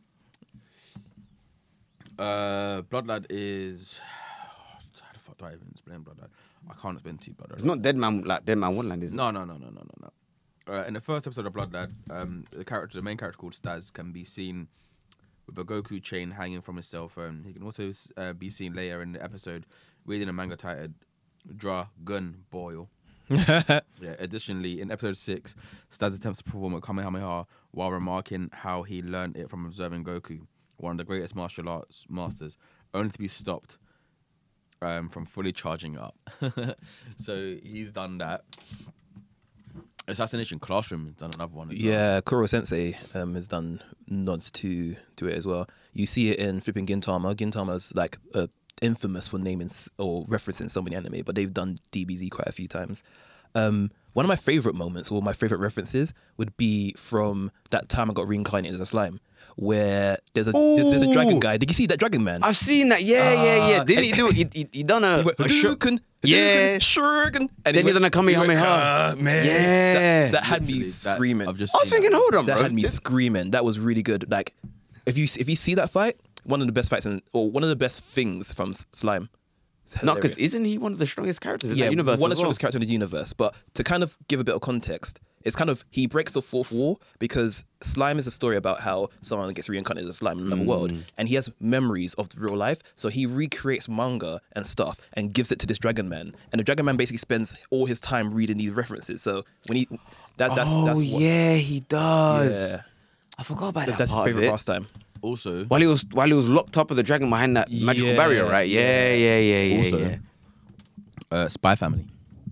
Uh, Blood Lad is. How the fuck do I even explain Blood Lad? I can't explain to you Blood Lad. It's not Dead Man like Dead Man Wonderland, is it? No, no, no, no, no, no, no. Uh, in the first episode of Blood Lad, um, the character, the main character called Staz, can be seen with a Goku chain hanging from his cell phone. He can also uh, be seen later in the episode reading a manga titled Dragon Boil. Yeah. Additionally, in episode six, Staz attempts to perform a Kamehameha while remarking how he learned it from observing Goku, one of the greatest martial arts masters, only to be stopped um, from fully charging up. So he's done that. Assassination Classroom has done another one. As well. Yeah, Kuro Sensei um, has done nods to to it as well. You see it in flipping Gintama. Gintama's like uh, infamous for naming s- or referencing so many anime, but they've done D B Z quite a few times. Um, one of my favorite moments or my favorite references would be from that time I got reincarnated as a slime, where there's a there's, there's a dragon Ooh. guy. Did you see that dragon man? I've seen that. Yeah, yeah, yeah. Ah, Didn't he and- do it? He, he, he done a, He went, a show. Hadouken, Yeah. Hadouken, Shuriken, and Then he done a Kamehameha. "Ah, man." Yeah. That, that had me Literally, that- screaming. I've just I was seen thinking, that. hold on, that bro. had me This- screaming. That was really good. Like, if you if you see that fight, one of the best fights in, or one of the best things from S- Slime. It's No, because hilarious. isn't he one of the strongest characters in yeah, that universe? one of as the well? strongest characters in the universe. But to kind of give a bit of context, it's kind of he breaks the fourth wall because Slime is a story about how someone gets reincarnated as slime in another world, and he has memories of real life. So he recreates manga and stuff and gives it to this dragon man, and the dragon man basically spends all his time reading these references. So when he that, that's oh, that's what, yeah, he does. yeah, I forgot about that, that that's his part of favorite it. pastime. Also, While he was while he was locked up with the dragon behind that magical Yeah, barrier, right? Yeah, yeah, yeah, yeah. also, yeah. uh, Spy Family.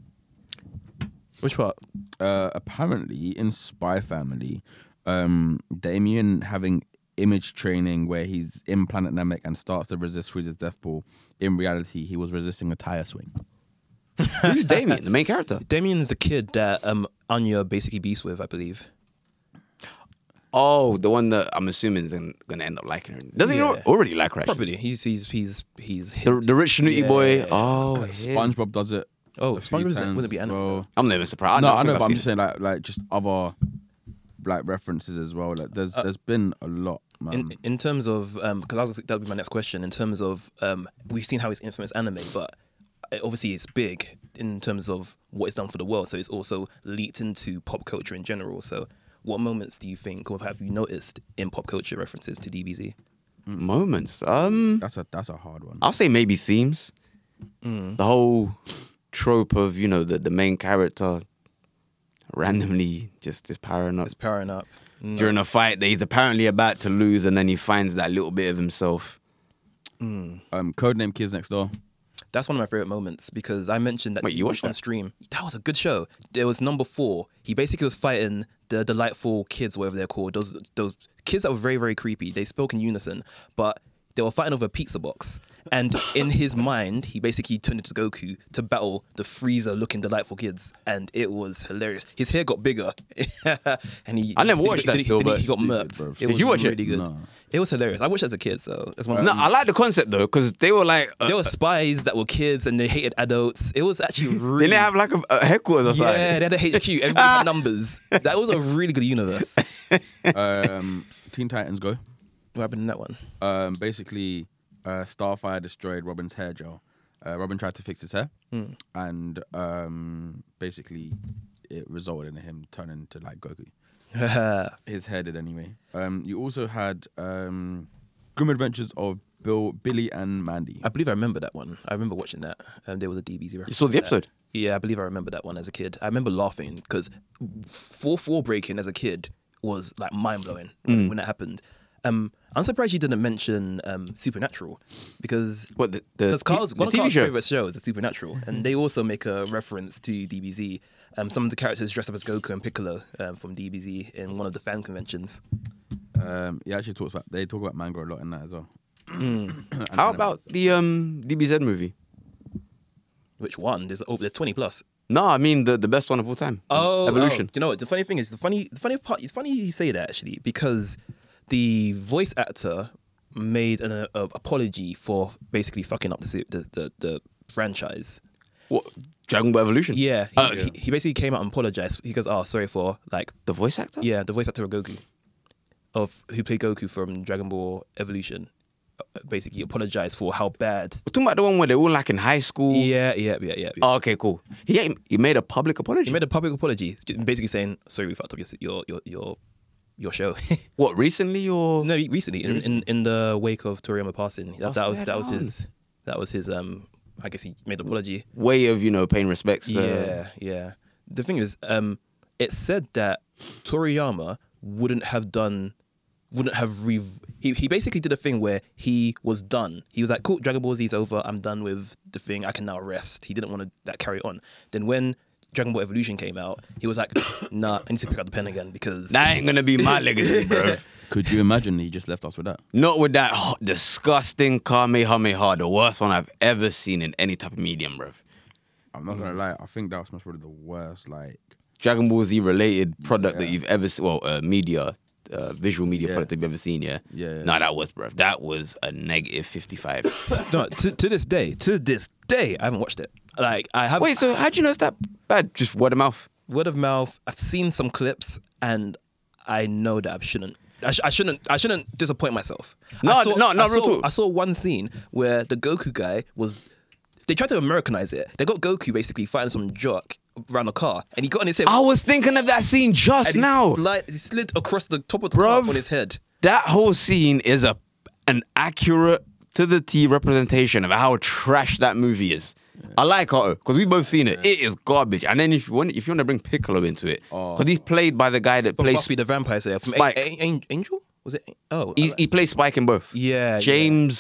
Which part? Uh, apparently, in Spy Family, um, Damien having image training where he's in Planet Namek and starts to resist Frieza's death ball. In reality, he was resisting a tire swing. Who's Damien, the main character? Damien's the kid that um Anya basically beats with, I believe. Oh, the one that I'm assuming is going to end up liking her. Doesn't Yeah. he al- already like her? actually? Probably. He's he's he's he's The, hint- the rich snooty Yeah. boy. Oh, yeah. SpongeBob does it. Oh, a few SpongeBob is- times, wouldn't it be anime, bro. though? I'm never surprised. No, I don't know, think but I've I'm just seen saying, like, like just other like references as well. Like, there's there's been a lot, man. in in terms of um because that was that would be my next question. In terms of um we've seen how it's influenced anime, but it- obviously it's big in terms of what it's done for the world. So it's also leaked into pop culture in general. So what moments do you think, or have you noticed in pop culture references to D B Z? moments. Um, that's a that's a hard one. I'll say maybe themes. Mm. The whole trope of you know the the main character randomly just just powering up It's powering up. No. during a fight that he's apparently about to lose, and then he finds that little bit of himself. Mm. Um, Codename Kids Next Door. That's one of my favorite moments because I mentioned that Wait, you watched on that? stream. That was a good show. There was number four. He basically was fighting the delightful kids, whatever they're called. Those those kids that were very very creepy. They spoke in unison, but they were fighting over a pizza box. And in his mind, he basically turned into Goku to battle the Freezer-looking delightful kids, and it was hilarious. His hair got bigger, and he. I never he- watched he- that he- still, he- but- he got Did, murked. bro. It Did was you watch it? really good. No. It was hilarious. I watched it as a kid, so that's one. No, I like the concept though because they were like uh, There were spies that were kids and they hated adults. It was actually really. didn't they have like a, a headquarters or yeah, something? they had a H Q. Everybody had numbers. That was a really good universe. um, Teen Titans Go. What happened in that one? Um, basically, uh, Starfire destroyed Robin's hair gel. Uh, Robin tried to fix his hair, Hmm. and um, basically, it resulted in him turning to like Goku. His hair did anyway. Um, you also had um, Grim Adventures of Bill, Billy, and Mandy. I believe I remember that one. I remember watching that. Um, there was a D B Z You reference. saw the to that. episode? Yeah, I believe I remember that one as a kid. I remember laughing because four four breaking as a kid was like mind blowing when, when that happened. Um, I'm surprised you didn't mention um, Supernatural because What the the, Because Carl's, the one of T V Carl's show? favorite shows is Supernatural, and they also make a reference to D B Z. Um, some of the characters dressed up as Goku and Piccolo um, from D B Z in one of the fan conventions. Um, he actually talks about they talk about manga a lot in that as well. How about the um D B Z movie? Which one? There's oh, there's twenty plus. No, I mean the, the best one of all time. Oh, Evolution. Oh. You know what? The funny thing is, the funny, the funny part. It's funny you say that actually, because the voice actor made an uh, apology for basically fucking up the the the, the franchise. What? Dragon Ball Evolution? Yeah, he, Uh, he, he basically came out and apologized. He goes, "Oh, sorry for like, The voice actor? yeah, the voice actor of Goku, of who played Goku from Dragon Ball Evolution, uh, basically apologized for how bad." We're talking about the one where they're all like in high school. Yeah, yeah, yeah, yeah. yeah. Oh, okay, cool. He he made a public apology. He made a public apology, basically saying, "Sorry, we fucked up your your your your, your show." What, recently or? No, recently in, in in the wake of Toriyama passing, that, Oh, that was fair that was on. his that was his um. I guess he made an apology. Way of, you know, paying respects. to- Yeah, yeah. The thing is, um, it said that Toriyama wouldn't have done, wouldn't have re. He he basically did a thing where he was done. He was like, "Cool, Dragon Ball Z's over. I'm done with the thing. I can now rest." He didn't want to that carry on. Then when Dragon Ball Evolution came out, he was like, "Nah, I need to pick up the pen again because." That ain't gonna be my legacy, bro. Could you imagine he just left us with that? Not with that hot, disgusting Kamehameha, the worst one I've ever seen in any type of medium, bro. I'm not gonna lie. I think that was probably the worst. Like, Dragon Ball Z related product that Yeah. you've ever seen, well, uh, media, uh, visual media Yeah. product that you've ever seen, yeah? Yeah, yeah. No, that was, bro. That was a negative fifty-five. No, to, to this day, to this day, I haven't watched it. Like I have. Wait, so how'd you know it's that bad? Just word of mouth? Word of mouth. I've seen some clips, and I know that I shouldn't. I, sh- I shouldn't. I shouldn't disappoint myself. No, I saw, no, no, I real saw, talk. I saw one scene where the Goku guy was. They tried to Americanize it. They got Goku basically fighting some jock around a car, and he got on his head. I was thinking of that scene just and he now. Slid, he slid across the top of the Bruv. car on his head. That whole scene is a an accurate to the T representation of how trash that movie is. I like Otto because we've both seen it. It is garbage. And then if you want, if you want to bring Piccolo into it, because Oh. he's played by the guy that From plays, Buffy the Vampire Slayer. From Spike. A- A- An- Angel? Was it? Oh, he, he plays Spike in both. yeah. James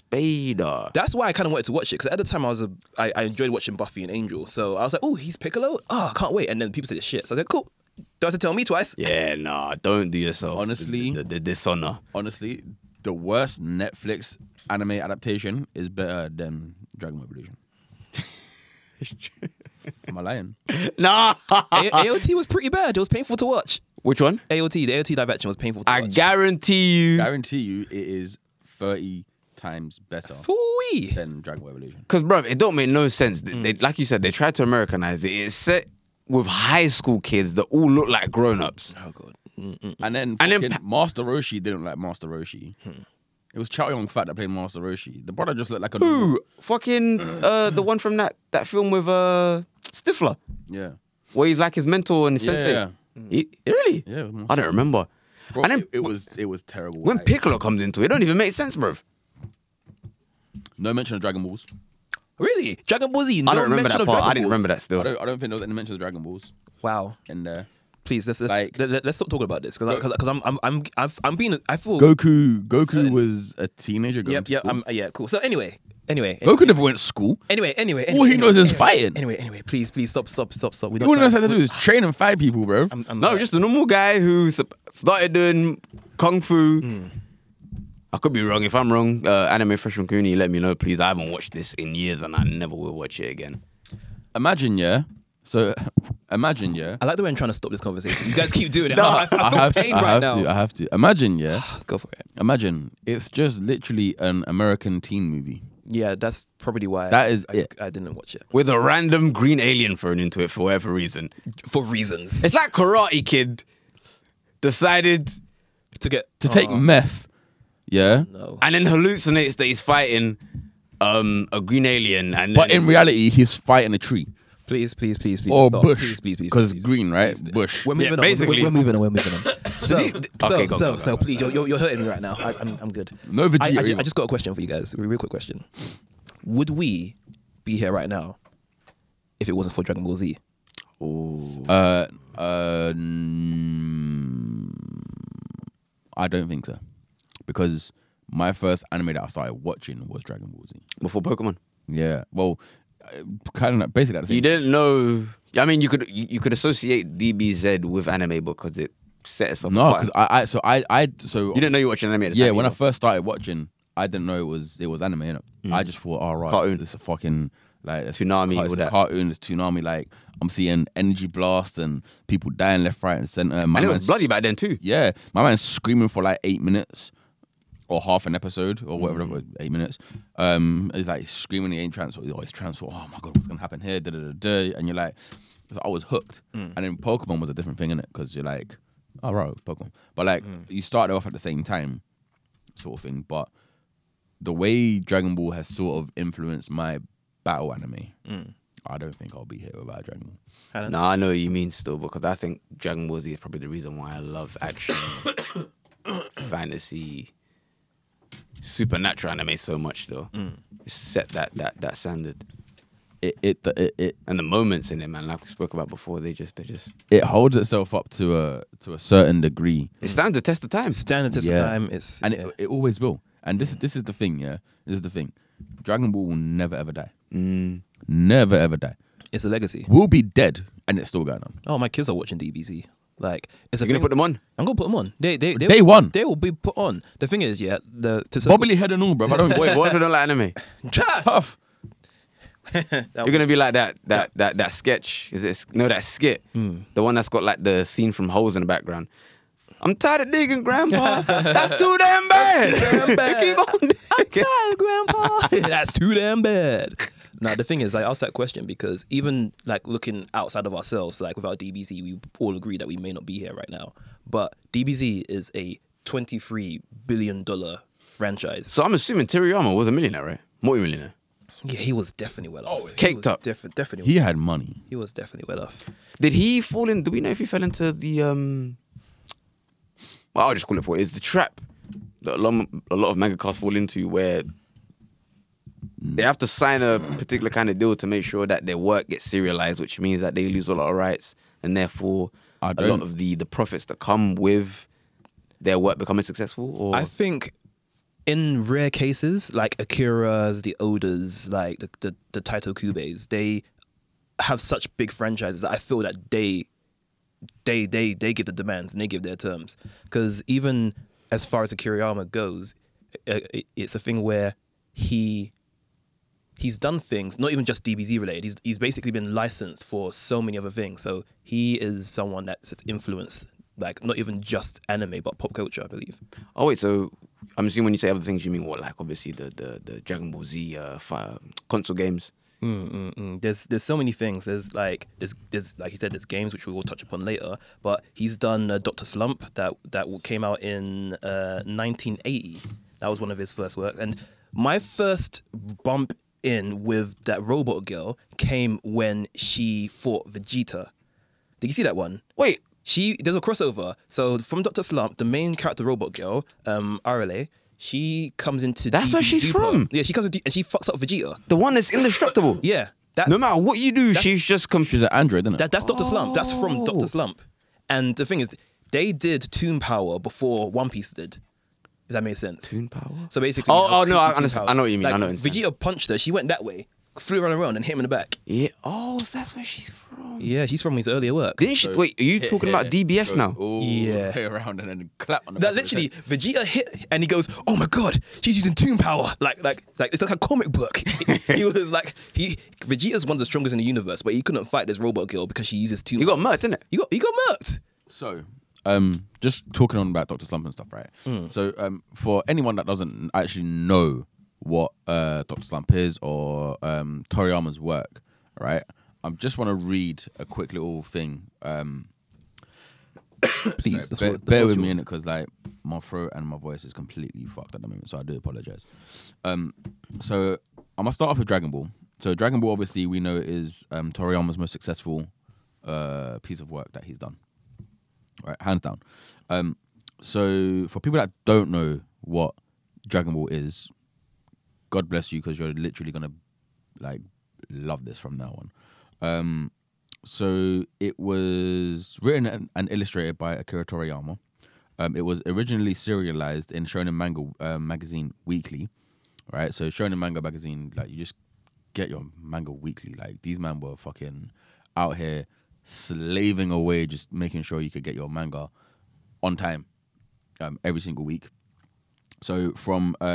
Spader. That's why I kind of wanted to watch it because at the time I was a, I, I enjoyed watching Buffy and Angel, so I was like, oh, he's Piccolo. Oh, I can't wait. And then people said it's shit, so I was like, cool. Don't have to tell me twice. Yeah, nah, don't do yourself Honestly. the, the, the dishonor. honestly, the worst Netflix anime adaptation is better than Dragon Ball Evolution. Am I lying? Nah. A- AOT was pretty bad. It was painful to watch. Which one? A O T, the A O T live action was painful to I watch. guarantee you. Guarantee you, it is thirty times better Fooey. than Dragon Ball Evolution. Because, bro, it don't make no sense. They, they- like you said, they tried to Americanize it. It's set with high school kids that all look like grown-ups. Oh god. Mm-mm. And then, And then fucking pa- Master Roshi didn't like Master Roshi. It was Chow Yun Fat that played Master Roshi. The brother just looked like a Who? Fucking uh, the one from that, that film with uh, Stifler, Yeah, where he's like his mentor and his yeah, sensei. yeah. He- really? yeah. It was Master- I don't remember. Bro, and then it, it was it was terrible. when Like, Piccolo comes into it, it don't even make sense, bro. no mention of Dragon Balls. Really? Dragon Ball Z? No I don't remember mention that of part. Dragon I didn't Balls? remember that I still. don't I don't think there was any mention of Dragon Balls Wow. in there. Please, let's let's Like- let, us stop talking about this because Go- because I'm I'm I'm I've, I'm being I feel Goku Goku Certain- was a teenager going Yep, to yep. school. I'm, yeah, cool. So anyway, anyway, Goku never went to school. anyway, anyway. All anyway, he knows anyway, is anyway, fighting. Anyway, anyway, please, please stop, stop, stop, stop. We All he knows how to do is train and fight people, bro. I'm, I'm, No, just a normal guy who sup- started doing kung fu. Hmm. I could be wrong. If I'm wrong, uh, Anime Fresh from Cooney, let me know, please. I haven't watched this in years and I never will watch it again. Imagine, yeah. So, imagine, yeah. I like the way I'm trying to stop this conversation. You guys keep doing it. No, I, I, I feel have, pain I right have now. to. I have to. Imagine, yeah. Go for it. Imagine it's just literally an American teen movie. Yeah, that's probably why. That I, is I, just, it. I didn't watch it With a random green alien thrown into it for whatever reason. for reasons. It's like Karate Kid decided to get To take Oh, meth, yeah. no. and then hallucinates that he's fighting um, a green alien. And But then, in reality, he's fighting a tree Please, please, please, please. or stop. bush, Please, please, please. because please. green, right? Please. Bush. We're Yeah, moving on. basically. We're, we're moving on. We're moving on. So, Okay, so, go, go, so, go, so, go. please, you're, you're, you're hurting me right now. I, I'm, I'm good. No I, Vegeta. I, ju- either. I just got a question for you guys. A real quick question. Would we be here right now if it wasn't for Dragon Ball Z? Ooh. Uh, uh, mm, I don't think so, because my first anime that I started watching was Dragon Ball Z. Before Pokemon. Yeah, well, kind of basically at the same. You didn't know. I mean, you could you, you could associate D B Z with anime because it set itself No, apart. because I, I, so I, I, so You didn't know you were watching anime at the yeah, time. when I either. first started watching, I didn't know it was it was anime. Innit? Mm. I just thought, oh right, Cartoon. it's a fucking like it's Toonami, It's all a that. cartoon. It's Toonami. Like I'm seeing energy blast and people dying left, right, and center. My And it was man's- bloody back then too. Yeah, my man's screaming for like eight minutes or half an episode or whatever, it was, eight minutes. Um, it's like screaming, he ain't transfer. Oh, it's transfer. Oh my god, what's gonna happen here? Da, da, da, da. And you're like, so I was hooked. And then Pokemon was a different thing, innit? Because you're like, oh right, Pokemon. But like, you started off at the same time, sort of thing. But the way Dragon Ball has sort of influenced my battle anime, I don't think I'll be here without Dragon Ball. Hannah? No, I know what you mean still, because I think Dragon Ball Z is probably the reason why I love action, fantasy, supernatural anime so much. Though it's set that that that standard, It it it it, and the moments in it, man, like we spoke about before, they just they just it holds itself up to a to a certain degree. it stands the test of time. Standard test Yeah. of time is And yeah. it, it always will. And this this is the thing, yeah. This is the thing. Dragon Ball will never ever die. Mm. Never ever die. it's a legacy. We'll be dead, and it's still going on. Oh, my kids are watching D B Z. Like, it's a You're gonna thing- put them on. I'm gonna put them on. They, they, they Day one. They will be put on. The thing is, yeah, the to Bobbly head and all, bro. I don't Wait, what if I don't like anime? tough. You're gonna be like that that that that sketch. Is it no that skit? The one that's got like the scene from Holes in the background. I'm tired of digging, Grandpa. That's too damn bad. damn bad. Keep on digging. I'm tired, Grandpa. That's too damn bad. Now the thing is, I asked that question because even like looking outside of ourselves, like without D B Z, we all agree that we may not be here right now. But D B Z is a twenty-three billion dollar franchise. So I'm assuming Toriyama was a millionaire, right? Multi-millionaire. Yeah, he was definitely well off. He caked was up. Def- definitely, He had money. he was definitely well off. Did he fall in? Do we know if he fell into the um? Well, I'll just call it for it. Is the trap that a lot, a lot of manga casts fall into, where they have to sign a particular kind of deal to make sure that their work gets serialized, which means that they lose a lot of rights, and therefore I a lot don't- of the the profits that come with their work becoming successful. Or I think in rare cases, like Akira's, the Odas, like the, the, the Taito Kubes, they have such big franchises that I feel that they they they they give the demands and they give their terms. Because even as far as Akiriyama goes, uh, it, it's a thing where he he's done things, not even just D B Z related. He's he's basically been licensed for so many other things. So he is someone that's influenced, like not even just anime but pop culture, I believe. oh wait, so I'm assuming when you say other things, you mean what? Like obviously the the, the Dragon Ball Z uh, fi- console games. Mm, mm, mm. There's there's so many things. There's like there's there's like you said, there's games which we will touch upon later. But he's done uh, Doctor Slump that that came out in uh, nineteen eighty. That was one of his first works. And my first bump in with that robot girl came when she fought Vegeta. Did you see that one? Wait, She there's a crossover. So from Doctor Slump, the main character robot girl, um, Arale, she comes into That's D B where she's Super. from? Yeah, she comes into, and she fucks up Vegeta. the one that's indestructible. Yeah, that's No matter what you do, that's- she's just She's confused. an android, isn't it? That, that's Doctor Slump. That's from Oh. Doctor Slump. And the thing is, they did Toon Power before One Piece did. Does that make sense? Toon Power. So basically, Oh, how oh, no, creepy I Toon understand- Power- I know what you mean, I Like, know what you understand. Vegeta punched her. She went that way, flew around around, and hit him in the back. Yeah. Oh, so that's where she's from. Yeah, she's from his earlier work. Didn't she? Wait, are you Hit talking here, about D B S goes now? all Yeah. the way around and then clap on the That back of his literally, head. Vegeta hit, and he goes, "Oh my god, she's using Toon Power!" Like, like, like it's like a comic book. He was like, he Vegeta's one of the strongest in the universe, but he couldn't fight this robot girl because she uses Toon. You got Power. murked, innit? He got, he got murked. So, um, just talking on about Doctor Slump and stuff, right? Hmm. So, um, for anyone that doesn't actually know what uh, Doctor Slump is or um, Toriyama's work, right? I just want to read a quick little thing. Um, Please, sorry, the bear, floor- the bear floor's with me in yours. it because like my throat and my voice is completely fucked at the moment, so I do apologize. Um, so I'm gonna start off with Dragon Ball. So Dragon Ball, obviously, we know is um, Toriyama's most successful uh, piece of work that he's done. Right, hands down. Um, so for people that don't know what Dragon Ball is, God bless you because you're literally gonna like love this from now on. Um, so it was written and, and illustrated by Akira Toriyama. Um, it was originally serialized in Shonen Manga uh, magazine weekly, right? So Shonen Manga magazine, like you just get your manga weekly. Like these men were fucking out here slaving away, just making sure you could get your manga on time um, every single week. So from um,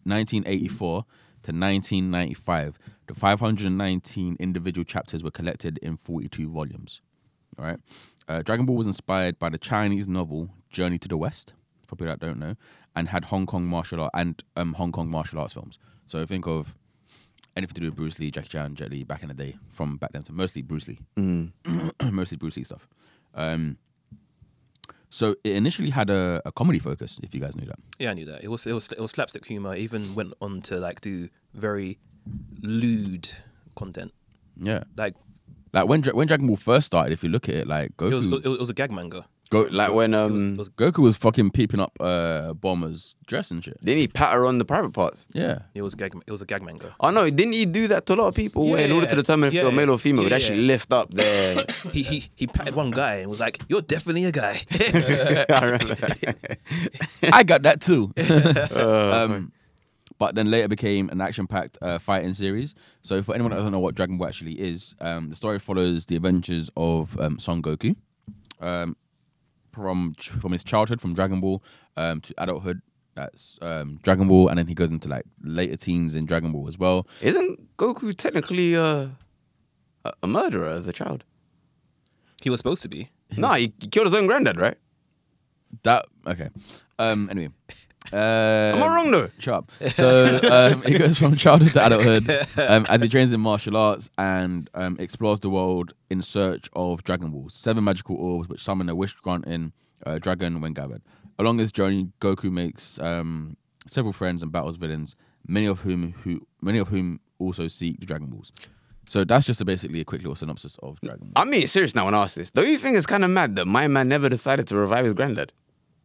nineteen eighty-four to nineteen ninety-five, the five hundred nineteen individual chapters were collected in forty-two volumes. All right. Uh, Dragon Ball was inspired by the Chinese novel Journey to the West, for people that don't know, and had Hong Kong martial art and um, Hong Kong martial arts films. So think of anything to do with Bruce Lee, Jackie Chan, Jet Li back in the day, from back then to mostly Bruce Lee, Mm. mostly Bruce Lee stuff. Um, so it initially had a, a comedy focus, if you guys knew that. Yeah, I knew that. It was it was it was slapstick humor. It even went on to like do very lewd content. Yeah. Like Like when Dra- when Dragon Ball first started, if you look at it, like it was Goku, it was, it was a gag manga. Go, Like when It was, um, it was, Goku was fucking peeping up uh, Bomber's dress and shit. didn't he patter on the private parts? Yeah. it was gag. It was a gag manga. Oh no, didn't he do that to a lot of people? where in order to Yeah, determine if they were yeah, male or female, yeah, would actually yeah. lift up their. He he he patted one guy and was like, "You're definitely a guy." I remember. I got that too. Uh, um, but then later became an action-packed uh, fighting series. So for anyone that doesn't know what Dragon Ball actually is, um, the story follows the adventures of um, Son Goku um, from from his childhood, from Dragon Ball um, to adulthood. That's um, Dragon Ball, and then he goes into like later teens in Dragon Ball as well. Isn't Goku technically uh, a a murderer as a child? He was supposed to be. Nah, he, he killed his own granddad, right? That okay. Um, anyway, uh, Am I wrong though? Shut up. So um, he goes from childhood to adulthood um, as he trains in martial arts and um, explores the world in search of Dragon Balls, seven magical orbs which summon a wish-granting uh, dragon when gathered. Along this journey, Goku makes um, several friends and battles villains, many of whom who many of whom also seek the Dragon Balls. So that's just a basically a quick little synopsis of Dragon Ball. I'm being serious now when I ask this. Don't you think it's kind of mad that my man never decided to revive his granddad?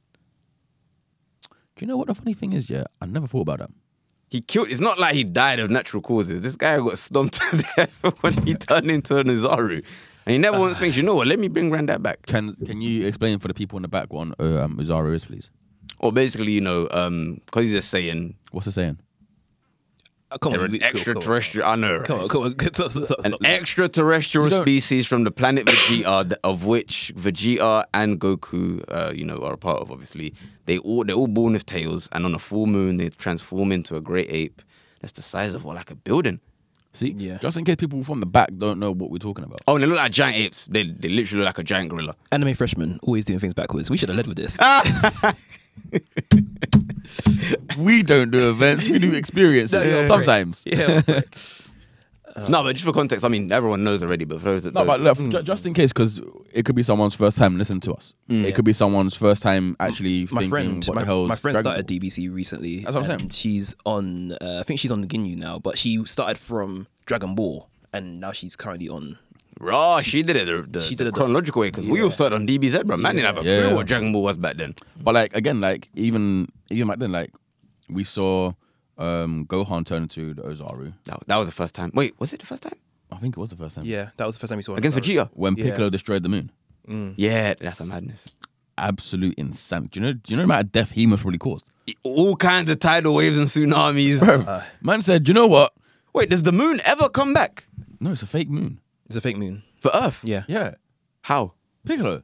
Do you know what the funny thing is? Yeah, I never thought about that. He killed. It's not like he died of natural causes. This guy got stomped to death when he turned into an Uzaru, and he never once thinks, you know what? Let me bring granddad back. Can Can you explain for the people in the back what uh, um, Uzaru is, please? Or basically, you know, um, because he's just saying What's it saying? Oh, come they're on, an we- cool, cool. extraterrestrial. I know. Right? Come on, come on. Stop, stop, stop, An stop. extraterrestrial You don't- species from the planet Vegeta, th- of which Vegeta and Goku, uh, you know, are a part of. Obviously, they all they're all born with tails, and on a full moon, they transform into a great ape that's the size of what, like a building. See, Yeah. just in case people from the back don't know what we're talking about. Oh, and they look like giant apes. They they literally look like a giant gorilla. Anime freshman always doing things backwards. We should have led with this. We don't do events, we do experiences No, you're right. sometimes. yeah. no, but just for context, I mean, everyone knows already, but for those that No, don't, but look, ju- just in case, because it could be someone's first time listening to us. It could be someone's first time actually My thinking, friend, what my, the hell? my friend started D B C recently. That's what I'm and saying. She's on, uh, I think she's on Ginyu now, but she started from Dragon Ball, and now she's currently on. raw, she did it the, the, She the did it the- chronological way because we all started on D B Z, bro. Man didn't have a Yeah. clue what Dragon Ball was back then. But like again, like even even back then, like we saw um, Gohan turn into the Ozaru. That, that was the first time. Wait, was it the first time? I think it was the first time. Yeah, that was the first time we saw her. Against Vegeta? When Yeah. Piccolo destroyed the moon. Yeah, that's a madness. Absolute insanity. Do you know? Do you know the amount of death he must probably caused? All kinds of tidal waves and tsunamis. Bro, man said, "Do you know what? Wait, does the moon ever come back No, it's a fake moon. It's a fake moon. for Earth? Yeah. Yeah, How? Piccolo.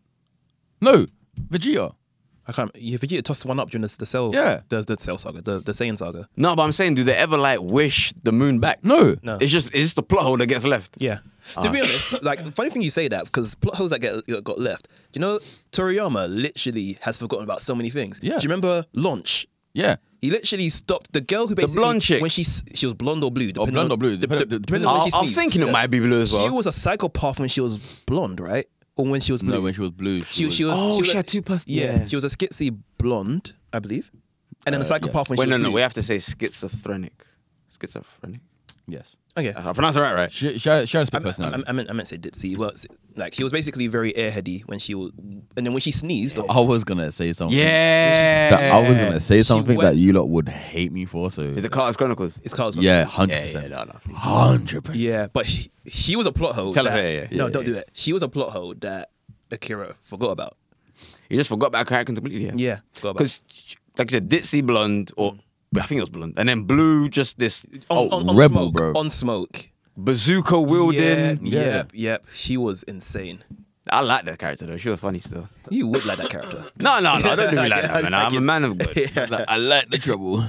No, Vegeta. I can't. Yeah, Vegeta tossed one up during the, the cell. Yeah. The the cell saga, the the Saiyan saga. No, but I'm saying, do they ever like wish the moon back? No. No. It's just it's just the plot hole that gets left. Yeah. To be honest, like funny thing you say that because plot holes that get got left. Do you know Toriyama literally has forgotten about so many things? Yeah. Do you remember Launch? Yeah. He literally stopped the girl who basically blonde chick? when she s- she was blonde or blue. Or depending blonde on- or blue, dep- depend- dep- depending depending on on I, when she I'm sneezed. thinking it might be blue as well. She was a psychopath when she was blonde, right? Or when she was blue. No, when she was blue. she, she was. Oh, she, was she a- had two pers- Yeah, yeah. she was a skitsy blonde, I believe, and then a Uh, psychopath yes. when Wait, she no, was no, blue. we have to say schizophrenic. Schizophrenic. Yes. Okay. I pronounced it right, right? She, she, had, she had a split I, I, personality. I, I meant I meant to say ditzy. Well, s- like she was basically very airheady when she was, and then when she sneezed, I was gonna say something. Yeah. That I was gonna say something went- that you lot would hate me for. So Is it Carter's Chronicles? it's Carl's. yeah, hundred Yeah, yeah, percent, no, no. hundred percent. Yeah, but she, she was a plot hole. Tell her, that, yeah, yeah. No, Yeah, don't yeah. do that. She was a plot hole that Akira forgot about. You just forgot about character completely. Yeah. Yeah, forgot about. Because, like you said, Ditzy blonde, or I think it was blonde, and then blue, just this On, Oh, on, on Rebel, smoke, bro. on smoke. bazooka wielding. Yeah, Yeah. Yep, yep. She was insane. I like that character though. She was funny still. You would like that character. No, no, no. I don't do me like Yeah, that, man. I I'm a get- man of God. Like, I like the trouble.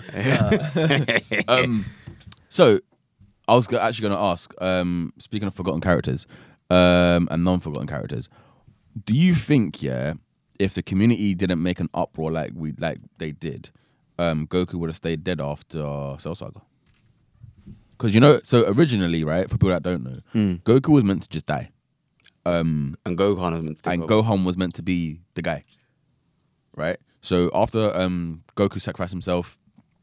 um, so I was go- actually going to ask. Um, speaking of forgotten characters, um, and non-forgotten characters, do you think, yeah, if the community didn't make an uproar like we like they did, um, Goku would have stayed dead after Cell Saga? Because you know, so originally, right, for people that don't know, Mm. Goku was meant to just die, um, And Gohan was meant to take and over. Gohan was meant to be the guy, right? So after um, Goku sacrificed himself,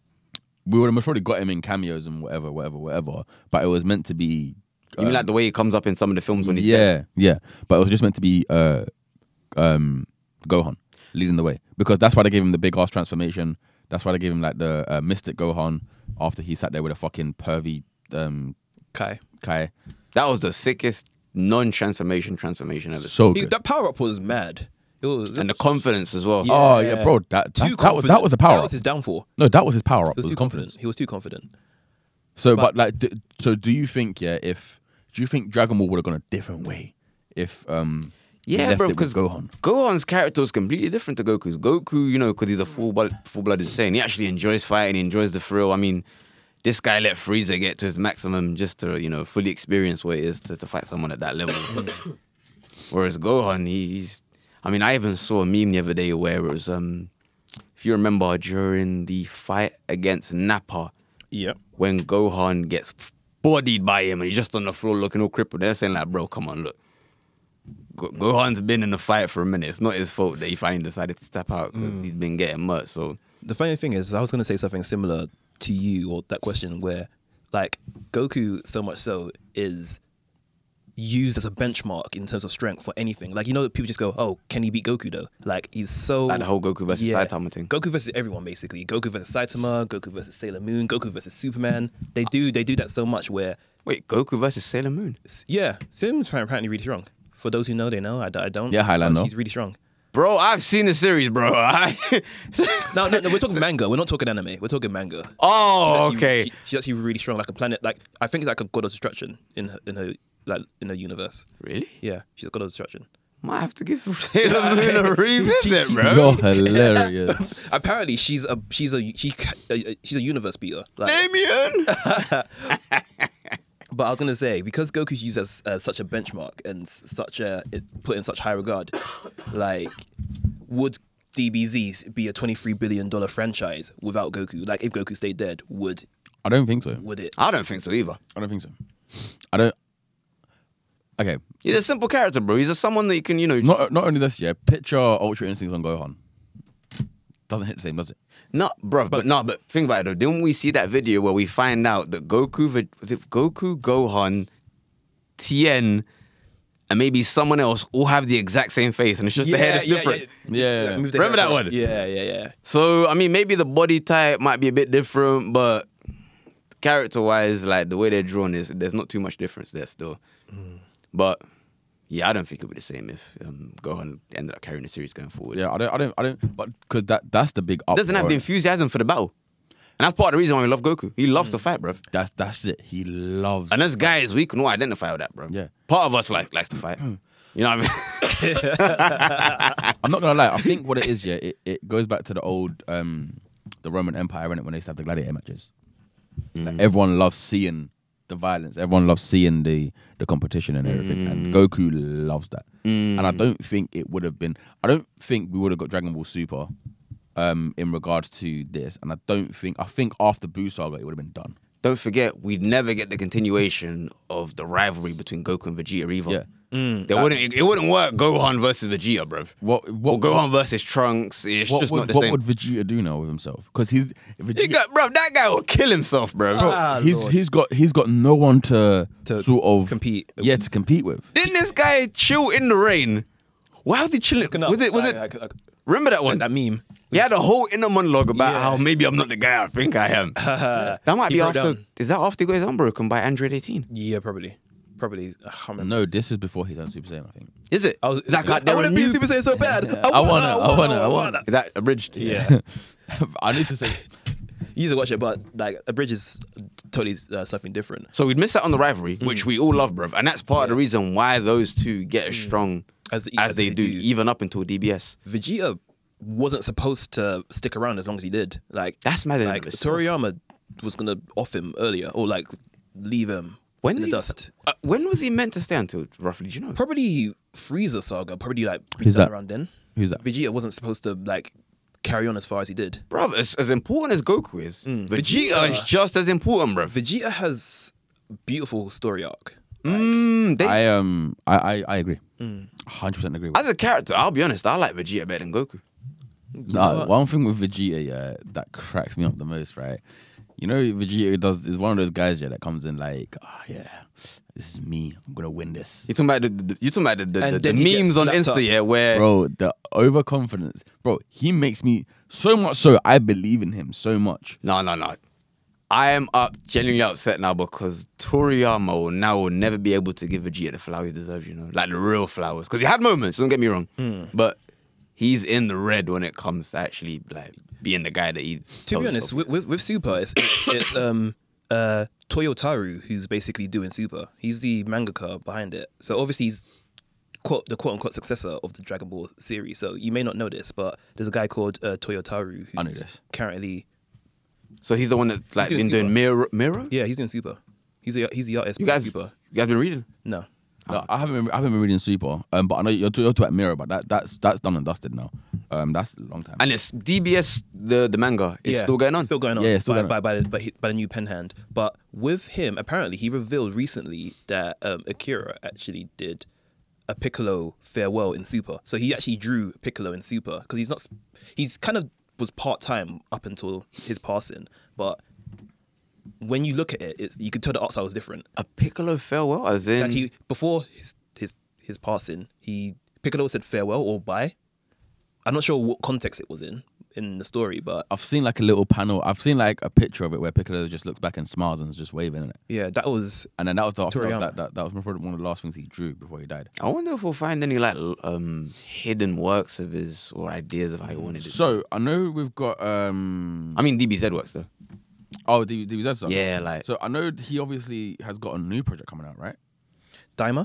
we would have probably got him in cameos and whatever, whatever, whatever. But it was meant to be. You mean um, like the way he comes up in some of the films when he's yeah, dead? yeah. But it was just meant to be uh, um, Gohan leading the way, because that's why they gave him the big ass transformation. That's why they gave him like the uh, Mystic Gohan after he sat there with a fucking pervy um, Kai. Kai. That was the sickest non-transformation transformation ever. So He, good. that power up was mad. It was, And the confidence as well. Yeah. Oh yeah, bro. That too that, that was that was the That power was up. his downfall. No, that was his power up. He was, Was too confidence. confident. He was too confident. So, But- but, like, d- so do you think, yeah, if do you think Dragon Ball would have gone a different way if um he Yeah, left bro, it with because Gohan? Gohan's character was completely different to Goku's. Goku, you know, because he's a full blood, full blooded Saiyan, he actually enjoys fighting. He enjoys the thrill. I mean, this guy let Frieza get to his maximum just to, you know, fully experience what it is to, to fight someone at that level. Whereas Gohan, he, he's, I mean, I even saw a meme the other day where it was, um, if you remember, during the fight against Nappa, Yep. when Gohan gets bodied by him and he's just on the floor looking all crippled, they're saying like, bro, come on, look. Go- Gohan's been in the fight for a minute. It's not his fault that he finally decided to step out because he's been getting murked. So The funny thing is, I was going to say something similar to you or that question where, like, Goku, so much so, is used as a benchmark in terms of strength for anything. Like, you know, people just go, oh, can he beat Goku, though? Like, he's so... like the whole Goku versus Yeah. Saitama thing. Goku versus everyone, basically. Goku versus Saitama, Goku versus Sailor Moon, Goku versus Superman. They do they do that so much where, Wait, Goku versus Sailor Moon? yeah, Sailor Moon's apparently really strong. For those who know, they know. I, d- I don't. Yeah, Highlander. But He's really strong. Bro, I've seen the series, bro. I... No, no, no, we're talking manga. We're not talking anime. We're talking manga. oh, She's actually- okay. she- she's actually really strong, like a planet. Like I think it's like a god of destruction in her, in her like in her universe. Really? Yeah, she's a god of destruction. Might have to give Sailor Moon a revisit, bro. You're hilarious. Apparently, she's a she's a she ca- a- she's a universe beater. Like, Damien! but I was gonna say, because Goku's used as uh, such a benchmark and s- such a it, put in such high regard, like would D B Z be a twenty-three billion dollar franchise without Goku? Like if Goku stayed dead, would I don't think so. would it? I don't think so either. I don't think so. I don't. Okay, He's a simple character, bro. He's a someone that you can, you know... not not only this, yeah. Picture Ultra Instinct on Gohan. Doesn't hit the same, does it? No, bro, but, no, but think about it though. Didn't we see that video where we find out that Goku, Ve- was it Goku, Gohan, Tien, and maybe someone else all have the exact same face, and it's just the head is different. Yeah. Just, move the Remember hair that across. one? Yeah, yeah, yeah. So I mean, maybe the body type might be a bit different, but character-wise, like the way they're drawn is there's not too much difference there still. But yeah, I don't think it would be the same if um, Gohan ended up carrying the series going forward. Yeah, I don't, I don't, I don't. But because that that's the big up. Doesn't have the enthusiasm for the battle, and that's part of the reason why we love Goku. He loves to fight, bro. That's that's it. He loves. And as guys, we can all identify with that, bro. Yeah. Part of us like likes to fight. You know what I mean? I'm not gonna lie. I think what it is, yeah, it, it goes back to the old, um, the Roman Empire, innit, when they used to have the gladiator matches. Like, everyone loves seeing the violence. Everyone loves seeing the the competition and everything. And Goku loves that. And I don't think it would have been. I don't think we would have got Dragon Ball Super, um, in regards to this. And I don't think. I think after Buu Saga, it would have been done. Don't forget, we'd never get the continuation of the rivalry between Goku and Vegeta either. Yeah. There wouldn't, it, it wouldn't work Gohan versus Vegeta, bro. What Or what Gohan versus Trunks. It's What, just would, not the what same. would Vegeta do now with himself? Because he's Vegeta, He got, bro, that guy will kill himself, bro. bro, Ah, he's Lord. he's got he's got no one to, To sort of compete. Yeah, to compete with. Didn't this guy chill in the rain? Why was he chilling? Looking up, Was it? Was like, it? like, like, Remember that one? that meme? He had a whole inner monologue about Yeah. how maybe I'm not the guy I think I am. That might He be broke after. down. Is that after he got his arm broken by Android eighteen? Yeah, probably, probably. I can't remember. No, this is before he turned Super Saiyan, I think. Is it? I was Is that, I there want were to be new- Super Saiyan so bad. I wanna, I wanna, I wanna. Is that abridged? Yeah, I need to say, you need to watch it, but like Abridge is totally uh, something different. So we'd miss out on the rivalry, which we all love, bruv. And that's part of the reason why those two get as strong As, as, they, do, even up until D B S. Vegeta wasn't supposed to stick around as long as he did. Like That's mad. like Toriyama was gonna off him earlier or like leave him When in the did he- dust. Uh, when was he meant to stay until, roughly? Do you know? Probably Frieza saga. Probably like Who's done that? around then. Who's that? Vegeta wasn't supposed to like carry on as far as he did. Bruv, as, as important as Goku is, Mm. Vegeta, Vegeta- is just as important, bruv. Vegeta has beautiful story arc. Mm, they, I um I I, I agree. Mm. Hundred percent agree. With as a character, I'll be honest, I like Vegeta better than Goku. Nah, one thing with Vegeta, yeah, that cracks me up the most, right? You know, Vegeta does is one of those guys, yeah, that comes in like, oh yeah, this is me. I'm gonna win this, You talking about the, the you talking about the, the, And the, then the he gets memes on slapped Insta, up. yeah, where bro. The overconfidence, bro. He makes me so much so I believe in him so much. no, no, no. I am up genuinely upset now because Toriyama will now will never be able to give Vegeta the flowers he deserves, you know, like the real flowers. Because he had moments, don't get me wrong, Hmm. but he's in the red when it comes to actually like being the guy that he. To be honest, with, with with Super, it's, it's, it's um uh Toyotaru who's basically doing Super. He's the mangaka behind it. So obviously he's quote the quote unquote successor of the Dragon Ball series. So you may not know this, but there's a guy called uh, Toyotaru I know who's this. currently so he's the one that's like doing been doing Super. Miro. Miro? yeah he's doing Super. He's the he's the artist You behind guys, Super. you guys been reading? No. No, I haven't been, I haven't been reading Super, um, but I know you're, you're talking about Mirror, but that that's that's done and dusted now. Um, that's a long time. And it's D B S, the the manga, is Yeah, still going on. Still going on. Yeah, it's still by, going by, on. by, the, by, he- by the new pen hand. But with him, apparently, he revealed recently that um, Akira actually did a Piccolo farewell in Super. So he actually drew Piccolo in Super because he's not. He's kind of was part time up until his passing, but when you look at it, it's, you can tell the art style was different. A Piccolo farewell, as in Like he before his his his passing, he Piccolo said farewell or bye. I'm not sure what context it was in in the story, but I've seen like a little panel. I've seen like a picture of it where Piccolo just looks back and smiles and is just waving it. yeah, that was And then that was the I think Toriyama. that, that that was probably one of the last things he drew before he died. I wonder if we'll find any like l- um hidden works of his or ideas of how he wanted it. So I know we've got um I mean, D B Z works though. oh D V Z stuff. Yeah, like So I know he obviously has got a new project coming out, right? Daima.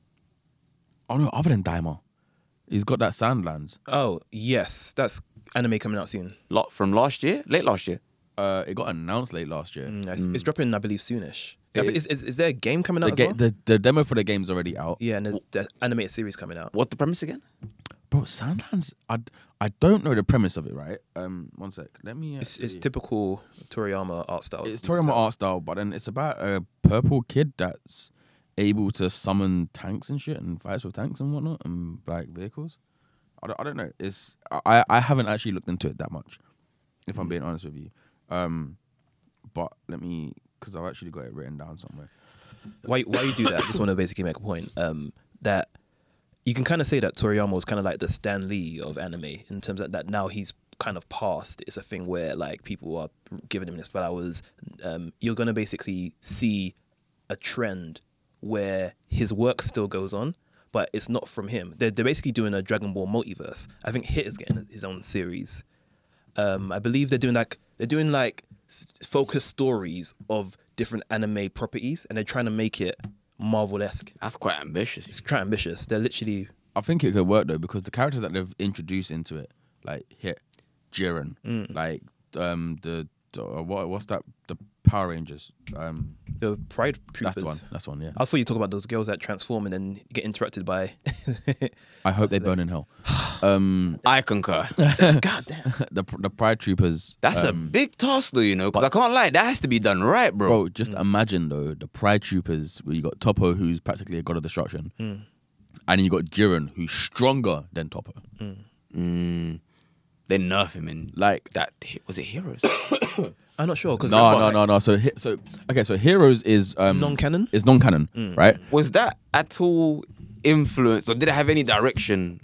Oh no, other than Daima, he's got that Sandlands. Oh yes, that's anime coming out soon. lot from last year, late last year. Uh, it got announced late last year. Mm, it's, it's dropping, I believe, soonish. I It- think- is, is, is there a game coming out The, as ga- well? the the demo for the game's already out. Yeah, and there's the animated series coming out. What's the premise again? Bro, Sandlands. I, I don't know the premise of it, right? Um, one sec. Let me. It's, it's actually- typical Toriyama art style. It's Toriyama art style, but then it's about a purple kid that's able to summon tanks and shit and fights with tanks and whatnot and like vehicles. I don't, I don't know. It's I, I haven't actually looked into it that much, if I'm being honest with you. Um, but let me, because I've actually got it written down somewhere. Why why you do that? I just want to basically make a point. Um, that you can kind of say that Toriyama was kind of like the Stan Lee of anime in terms of that now he's kind of past. It's a thing where like people are giving him his flowers. Um, you're gonna basically see a trend where his work still goes on, but it's not from him. They're they're basically doing a Dragon Ball multiverse. I think Hit is getting his own series. Um, I believe they're doing like they're doing like s- focused stories of different anime properties, and they're trying to make it Marvel-esque. That's quite ambitious. It's quite ambitious. They're literally I think it could work though because the characters that they've introduced into it, like Hit, Jiren, Mm. like um the, the uh, what what's that the Power Rangers. Um, the Pride Troopers. that's the one. That's the one. Yeah. I thought you talk about those girls that transform and then get interrupted by. I hope they burn in hell. Um, I concur. God damn. the the Pride Troopers. That's a um, big task though, you know, because I can't lie, that has to be done right, bro. bro. Just imagine though the Pride Troopers where you got Toppo, who's practically a god of destruction, Mm. and then you got Jiren, who's stronger than Toppo. Mm, they nerf him in Like that. Was it Heroes? I'm not sure because no, no, no, no. So hi- so okay. So Heroes is um Non-canon? Is non-canon, right? Was that at all influenced, or did it have any direction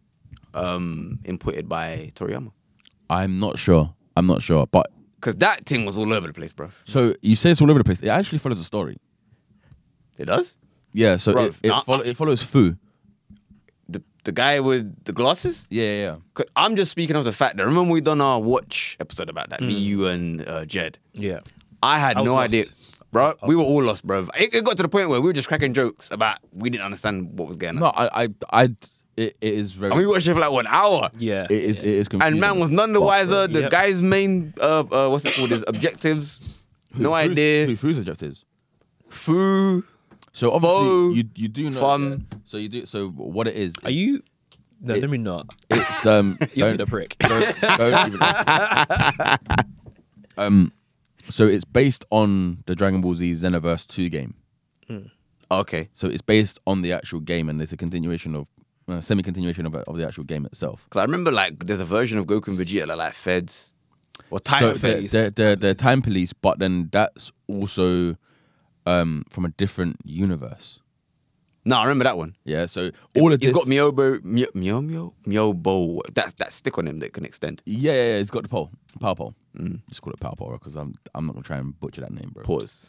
um, inputted by Toriyama? I'm not sure. I'm not sure, but Because that thing was all over the place, bro. so you say it's all over the place. It actually follows a story. It does? Yeah. So Bro, it it, nah, follow, it follows Fu. The the guy with the glasses? Yeah, yeah, yeah. 'Cause I'm just speaking of the fact that remember we done our watch episode about that, me, you, and uh, Jed. Yeah. I had I was no lost. idea. Bro, we were all lost, bro. It, it got to the point where we were just cracking jokes about we didn't understand what was going on. No, I, I, I it, it is very. And we watched it for like one hour. Yeah. it is, it is confusing. And man was none the But- wiser. The Yep. guy's main, uh, uh, what's it called, his objectives. Who- no who's- idea. Who Fu's objectives? Fu. So obviously Faux, you you do know. fun. yeah. So you do. So what it is? Are you? No, It- let me not. It's um. You're don't- the prick. don't, don't even um, so it's based on the Dragon Ball Z Xenoverse two game. Okay. So it's based on the actual game, and it's a continuation of, uh, semi-continuation of, of the actual game itself. Because I remember like there's a version of Goku and Vegeta that like feds. Or time So feds. they're, they're, they're time police, but then that's also um, from a different universe. No, I remember that one. Yeah. So all of He's this, got Myobo, Myo, Myo, Myo, Myobo. That's that stick on him that can extend. Yeah, yeah, yeah, it's got the pole, power pole. Mm. Just call it power pole because I'm I'm not gonna try and butcher that name, bro. Pause.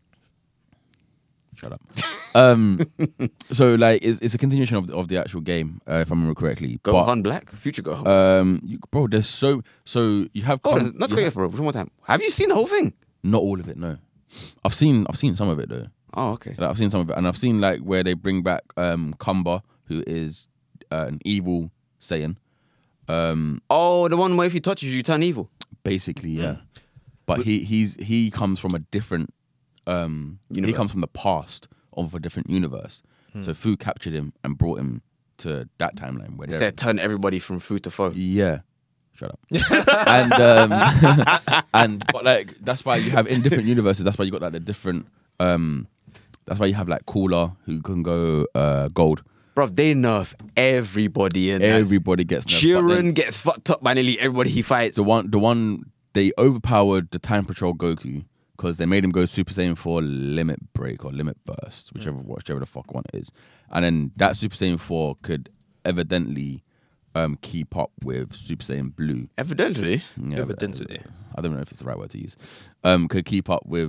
Shut up. um, so like it's, it's a continuation of the, of the actual game, uh, if I remember correctly. Gohan Black, Future Gohan. But, um, you, bro, there's so so you have Hold com- on, not you to go have- for one more time. Have you seen the whole thing? not all of it. No, I've seen I've seen some of it though. Oh, okay. Like, I've seen some of it, and I've seen like where they bring back um Kumba, who is uh, an evil Saiyan. Um, Oh, the one where if he touches you, you turn evil. basically, yeah. But he he's he comes from a different um he Universe. comes from the past of a different universe. So Fu captured him and brought him to that timeline where They they're said turn everybody from food to foe. yeah. Shut up. and um and but like that's why you have in different universes. That's why you got like the different um. That's why you have like Cooler who can go uh gold. Bro, they nerf everybody in that. Everybody gets nerfed, but then Jiren gets fucked up by nearly everybody he fights. the one the one they overpowered the Time Patrol Goku because they made him go Super Saiyan four Limit Break or Limit Burst, whichever whichever the fuck one it is. And then that Super Saiyan four could evidently um keep up with Super Saiyan Blue. Evidently. Yeah, Evidently. I don't know if it's the right word to use. Um, could keep up with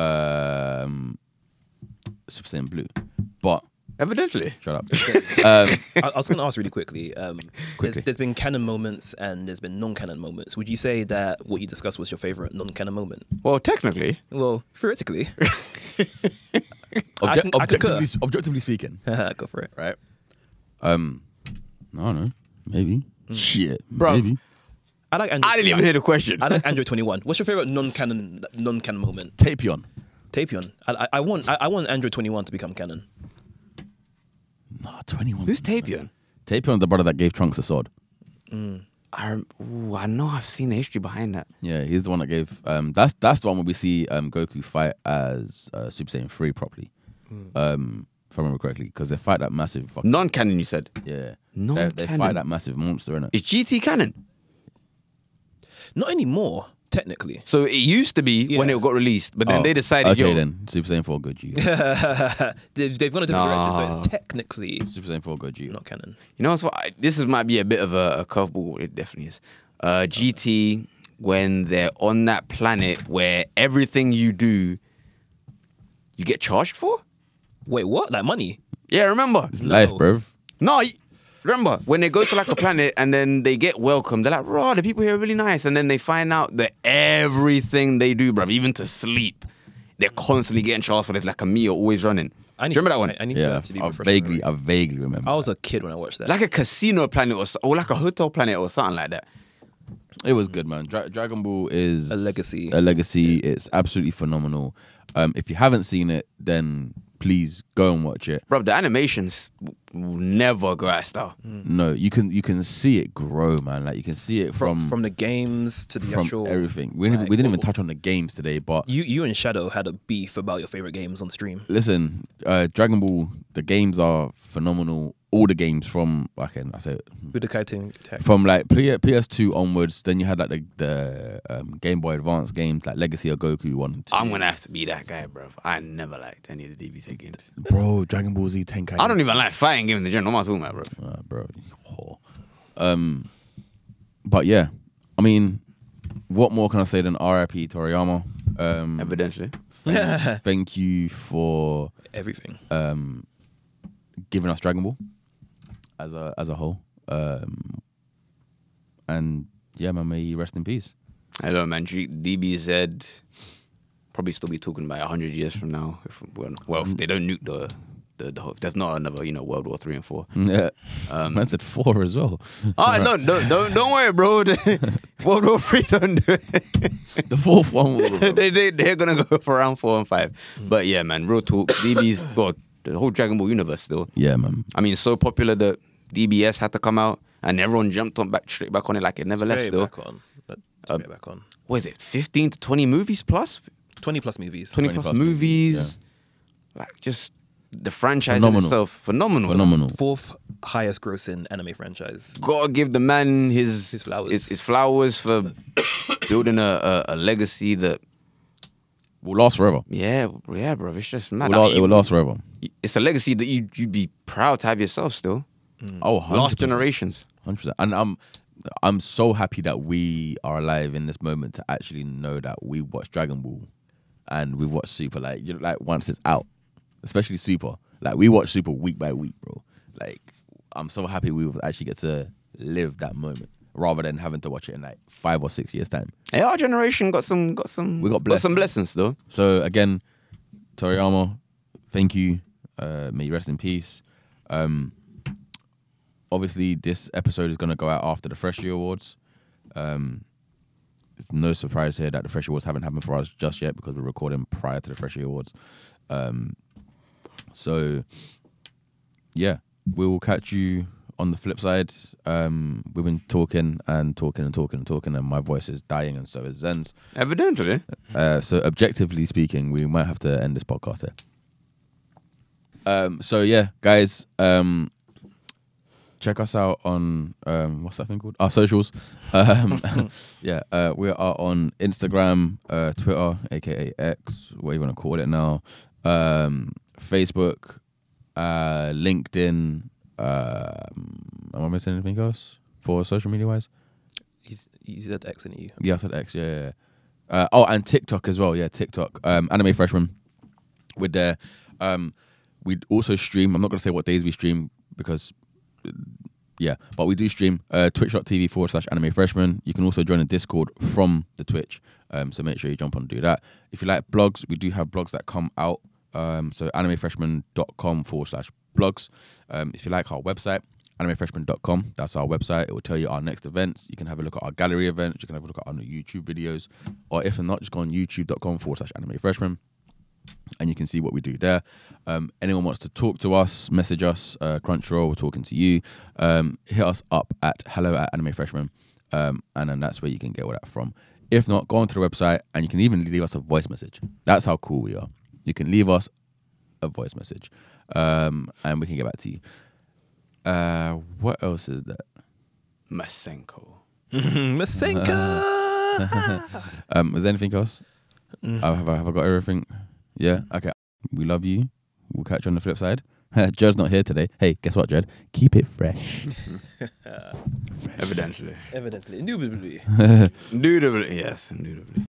um, Super Saiyan Blue, but Evidently. shut up. um, I, I was going to ask really quickly. Um, Quickly. There's, there's been canon moments and there's been non-canon moments. Would you say that what you discussed was your favorite non-canon moment? Well, technically. Well, theoretically. obje- I can- I concur. objectively, objectively speaking, Go for it. right? Um, I don't know. Maybe. Shit, Bro. Maybe. I like Android. I didn't even hear the question. I like Android twenty-one. What's your favorite non-canon non-canon moment? Tapion. Tapion. I, I, I want I, I want Android twenty-one to become canon. Nah, twenty-one. Who's Tapion? Tapion's the brother that gave Trunks a sword. I, rem- ooh, I know I've seen the history behind that. Yeah, he's the one that gave. Um, that's that's the one where we see um Goku fight as uh, Super Saiyan three properly. Um, if I remember correctly, because they fight that massive. Fucking, Non-canon, you said. yeah, they, they Non-canon. fight that massive monster, innit? Is G T canon? Not anymore, technically. So it used to be when Yeah. it got released, but then Oh, they decided, okay, yo, then Super Saiyan four good G. they've, they've gone a different direction, so Nah. it's technically Super Saiyan four good G. not canon. you know what's what? I, this is might be a bit of a, a curveball. It definitely is. Uh, G T, when they're on that planet where everything you do, you get charged for? Wait, what? Like money? Yeah, remember? It's No. life, bruv. No, y- remember when they go to like a planet and then they get welcomed. They're like, "Raw, the people here are really nice," and then they find out that everything they do, bruv, even to sleep, they're constantly getting charged for. There's like a meal always running. I Do you remember that one? I, I need to Yeah, actually I refresh my vaguely, memory. I vaguely remember. I was a kid when I watched that. Like a casino planet or, so- or like a hotel planet or something like that. It was good, man. Dra- Dragon Ball is A legacy. A legacy. It's absolutely phenomenal. Um, if you haven't seen it, then please go and watch it. Bro, the animations w- will never go out of style. No, you can you can see it grow, man. Like you can see it from from from the games to the from actual everything. We didn't, like, we didn't even what- touch on the games today, but You you and Shadow had a beef about your favorite games on stream. listen, uh, Dragon Ball, the games are phenomenal. All the games from I can I say Budokai Tenkaichi. from like P- P S two onwards. Then you had like the, the um, Game Boy Advance games like Legacy of Goku one and two. I'm gonna have to be that guy, bro. I never liked any of the D B T games. Bro, Dragon Ball Z Tenkaichi. I don't even like fighting games in general. What am I talking about, bro? Uh, bro, you whore. Um, but yeah, I mean, what more can I say than R I P Toriyama? Um, Evidently. thank, thank you for Everything. um, giving us Dragon Ball as a as a whole. Um, and yeah, man, may he rest in peace. Hello, man. G- D B Z probably still be talking about a hundred years from now. If, well, well, if they don't nuke the the, the whole, there's not another you know World War Three and Four. Yeah, Um, man said four as well. Oh no, don't don't don't worry, bro. World War Three don't do it. The fourth one. Will, bro. they they they're gonna go for round four and five. But yeah, man, real talk. D B's got the whole Dragon Ball universe still. Yeah, man. I mean, it's so popular that D B S had to come out, and everyone jumped on back straight back on it like it never left. Straight Still, back on. But Uh, Straight back on. what is it? Fifteen to twenty movies plus. twenty plus movies. Twenty, twenty plus, plus movies. movies, Like just the franchise in Phenomenal. itself, phenomenal. Phenomenal. Fourth highest grossing anime franchise. Gotta give the man his His flowers. his, his flowers for building a, a, a legacy that Will last forever. yeah yeah bro. It's just It mad. will, la- Like, it will last forever. It's a legacy that you you'd be proud to have yourself still. Oh, one hundred Last percent. generations. one hundred percent. And I'm I'm so happy that we are alive in this moment to actually know that we watched Dragon Ball and we watched Super like you know, like once it's out, especially Super. Like we watch Super week by week, bro. Like I'm so happy we will actually get to live that moment rather than having to watch it in like five or six years time. Hey, our generation got some got some We got blessed. some blessings though. So again, Toriyama, thank you. Uh, may you rest in peace. Um, obviously, this episode is going to go out after the Freshie Awards. Um, it's no surprise here that the Freshie Awards haven't happened for us just yet because we're recording prior to the Freshie Awards. Um, so, yeah, we will catch you on the flip side. Um, we've been talking and talking and talking and talking, and my voice is dying, and so is Zen's. Evidently. Uh, so objectively speaking, we might have to end this podcast here. Um, so yeah, guys, um, check us out on um, what's that thing called? Our socials. Um, yeah, uh, we are on Instagram, uh, Twitter, aka X, what you want to call it now, um, Facebook, uh, LinkedIn. Um, am I missing anything else for social media wise? He's, he said X in you. Yeah, I said X. Yeah, yeah, yeah. Uh, oh, and TikTok as well. Yeah, TikTok. Um, Anime Freshman. We're there. Um, we also stream. I'm not going to say what days we stream because, uh, yeah, but we do stream. Uh, Twitch.tv forward slash Anime Freshman. You can also join a Discord from the Twitch. Um, so make sure you jump on and do that. If you like blogs, we do have blogs that come out. Um, so animefreshman.com forward slash blogs. Um, if you like our website, animefreshman dot com, that's our website. It will tell you our next events. You can have a look at our gallery events. You can have a look at our YouTube videos. Or if not, just go on youtube.com forward slash animefreshman. And you can see what we do there. Um, anyone wants to talk to us, message us, uh, Crunchyroll, we're talking to you. Um, hit us up at hello at Anime Freshman. Um, and then that's where you can get all that from. If not, go onto the website and you can even leave us a voice message. That's how cool we are. You can leave us a voice message um, and we can get back to you. Uh, what else is that? Masenko. Masenka! Um, is there anything else? Uh, have, I, have I got everything? Yeah? Okay. We love you. We'll catch you on the flip side. Jed's not here today. Hey, guess what, Jed? Keep it fresh. Evidently. Evidently. Indubitably. Indubitably. Yes, indubitably.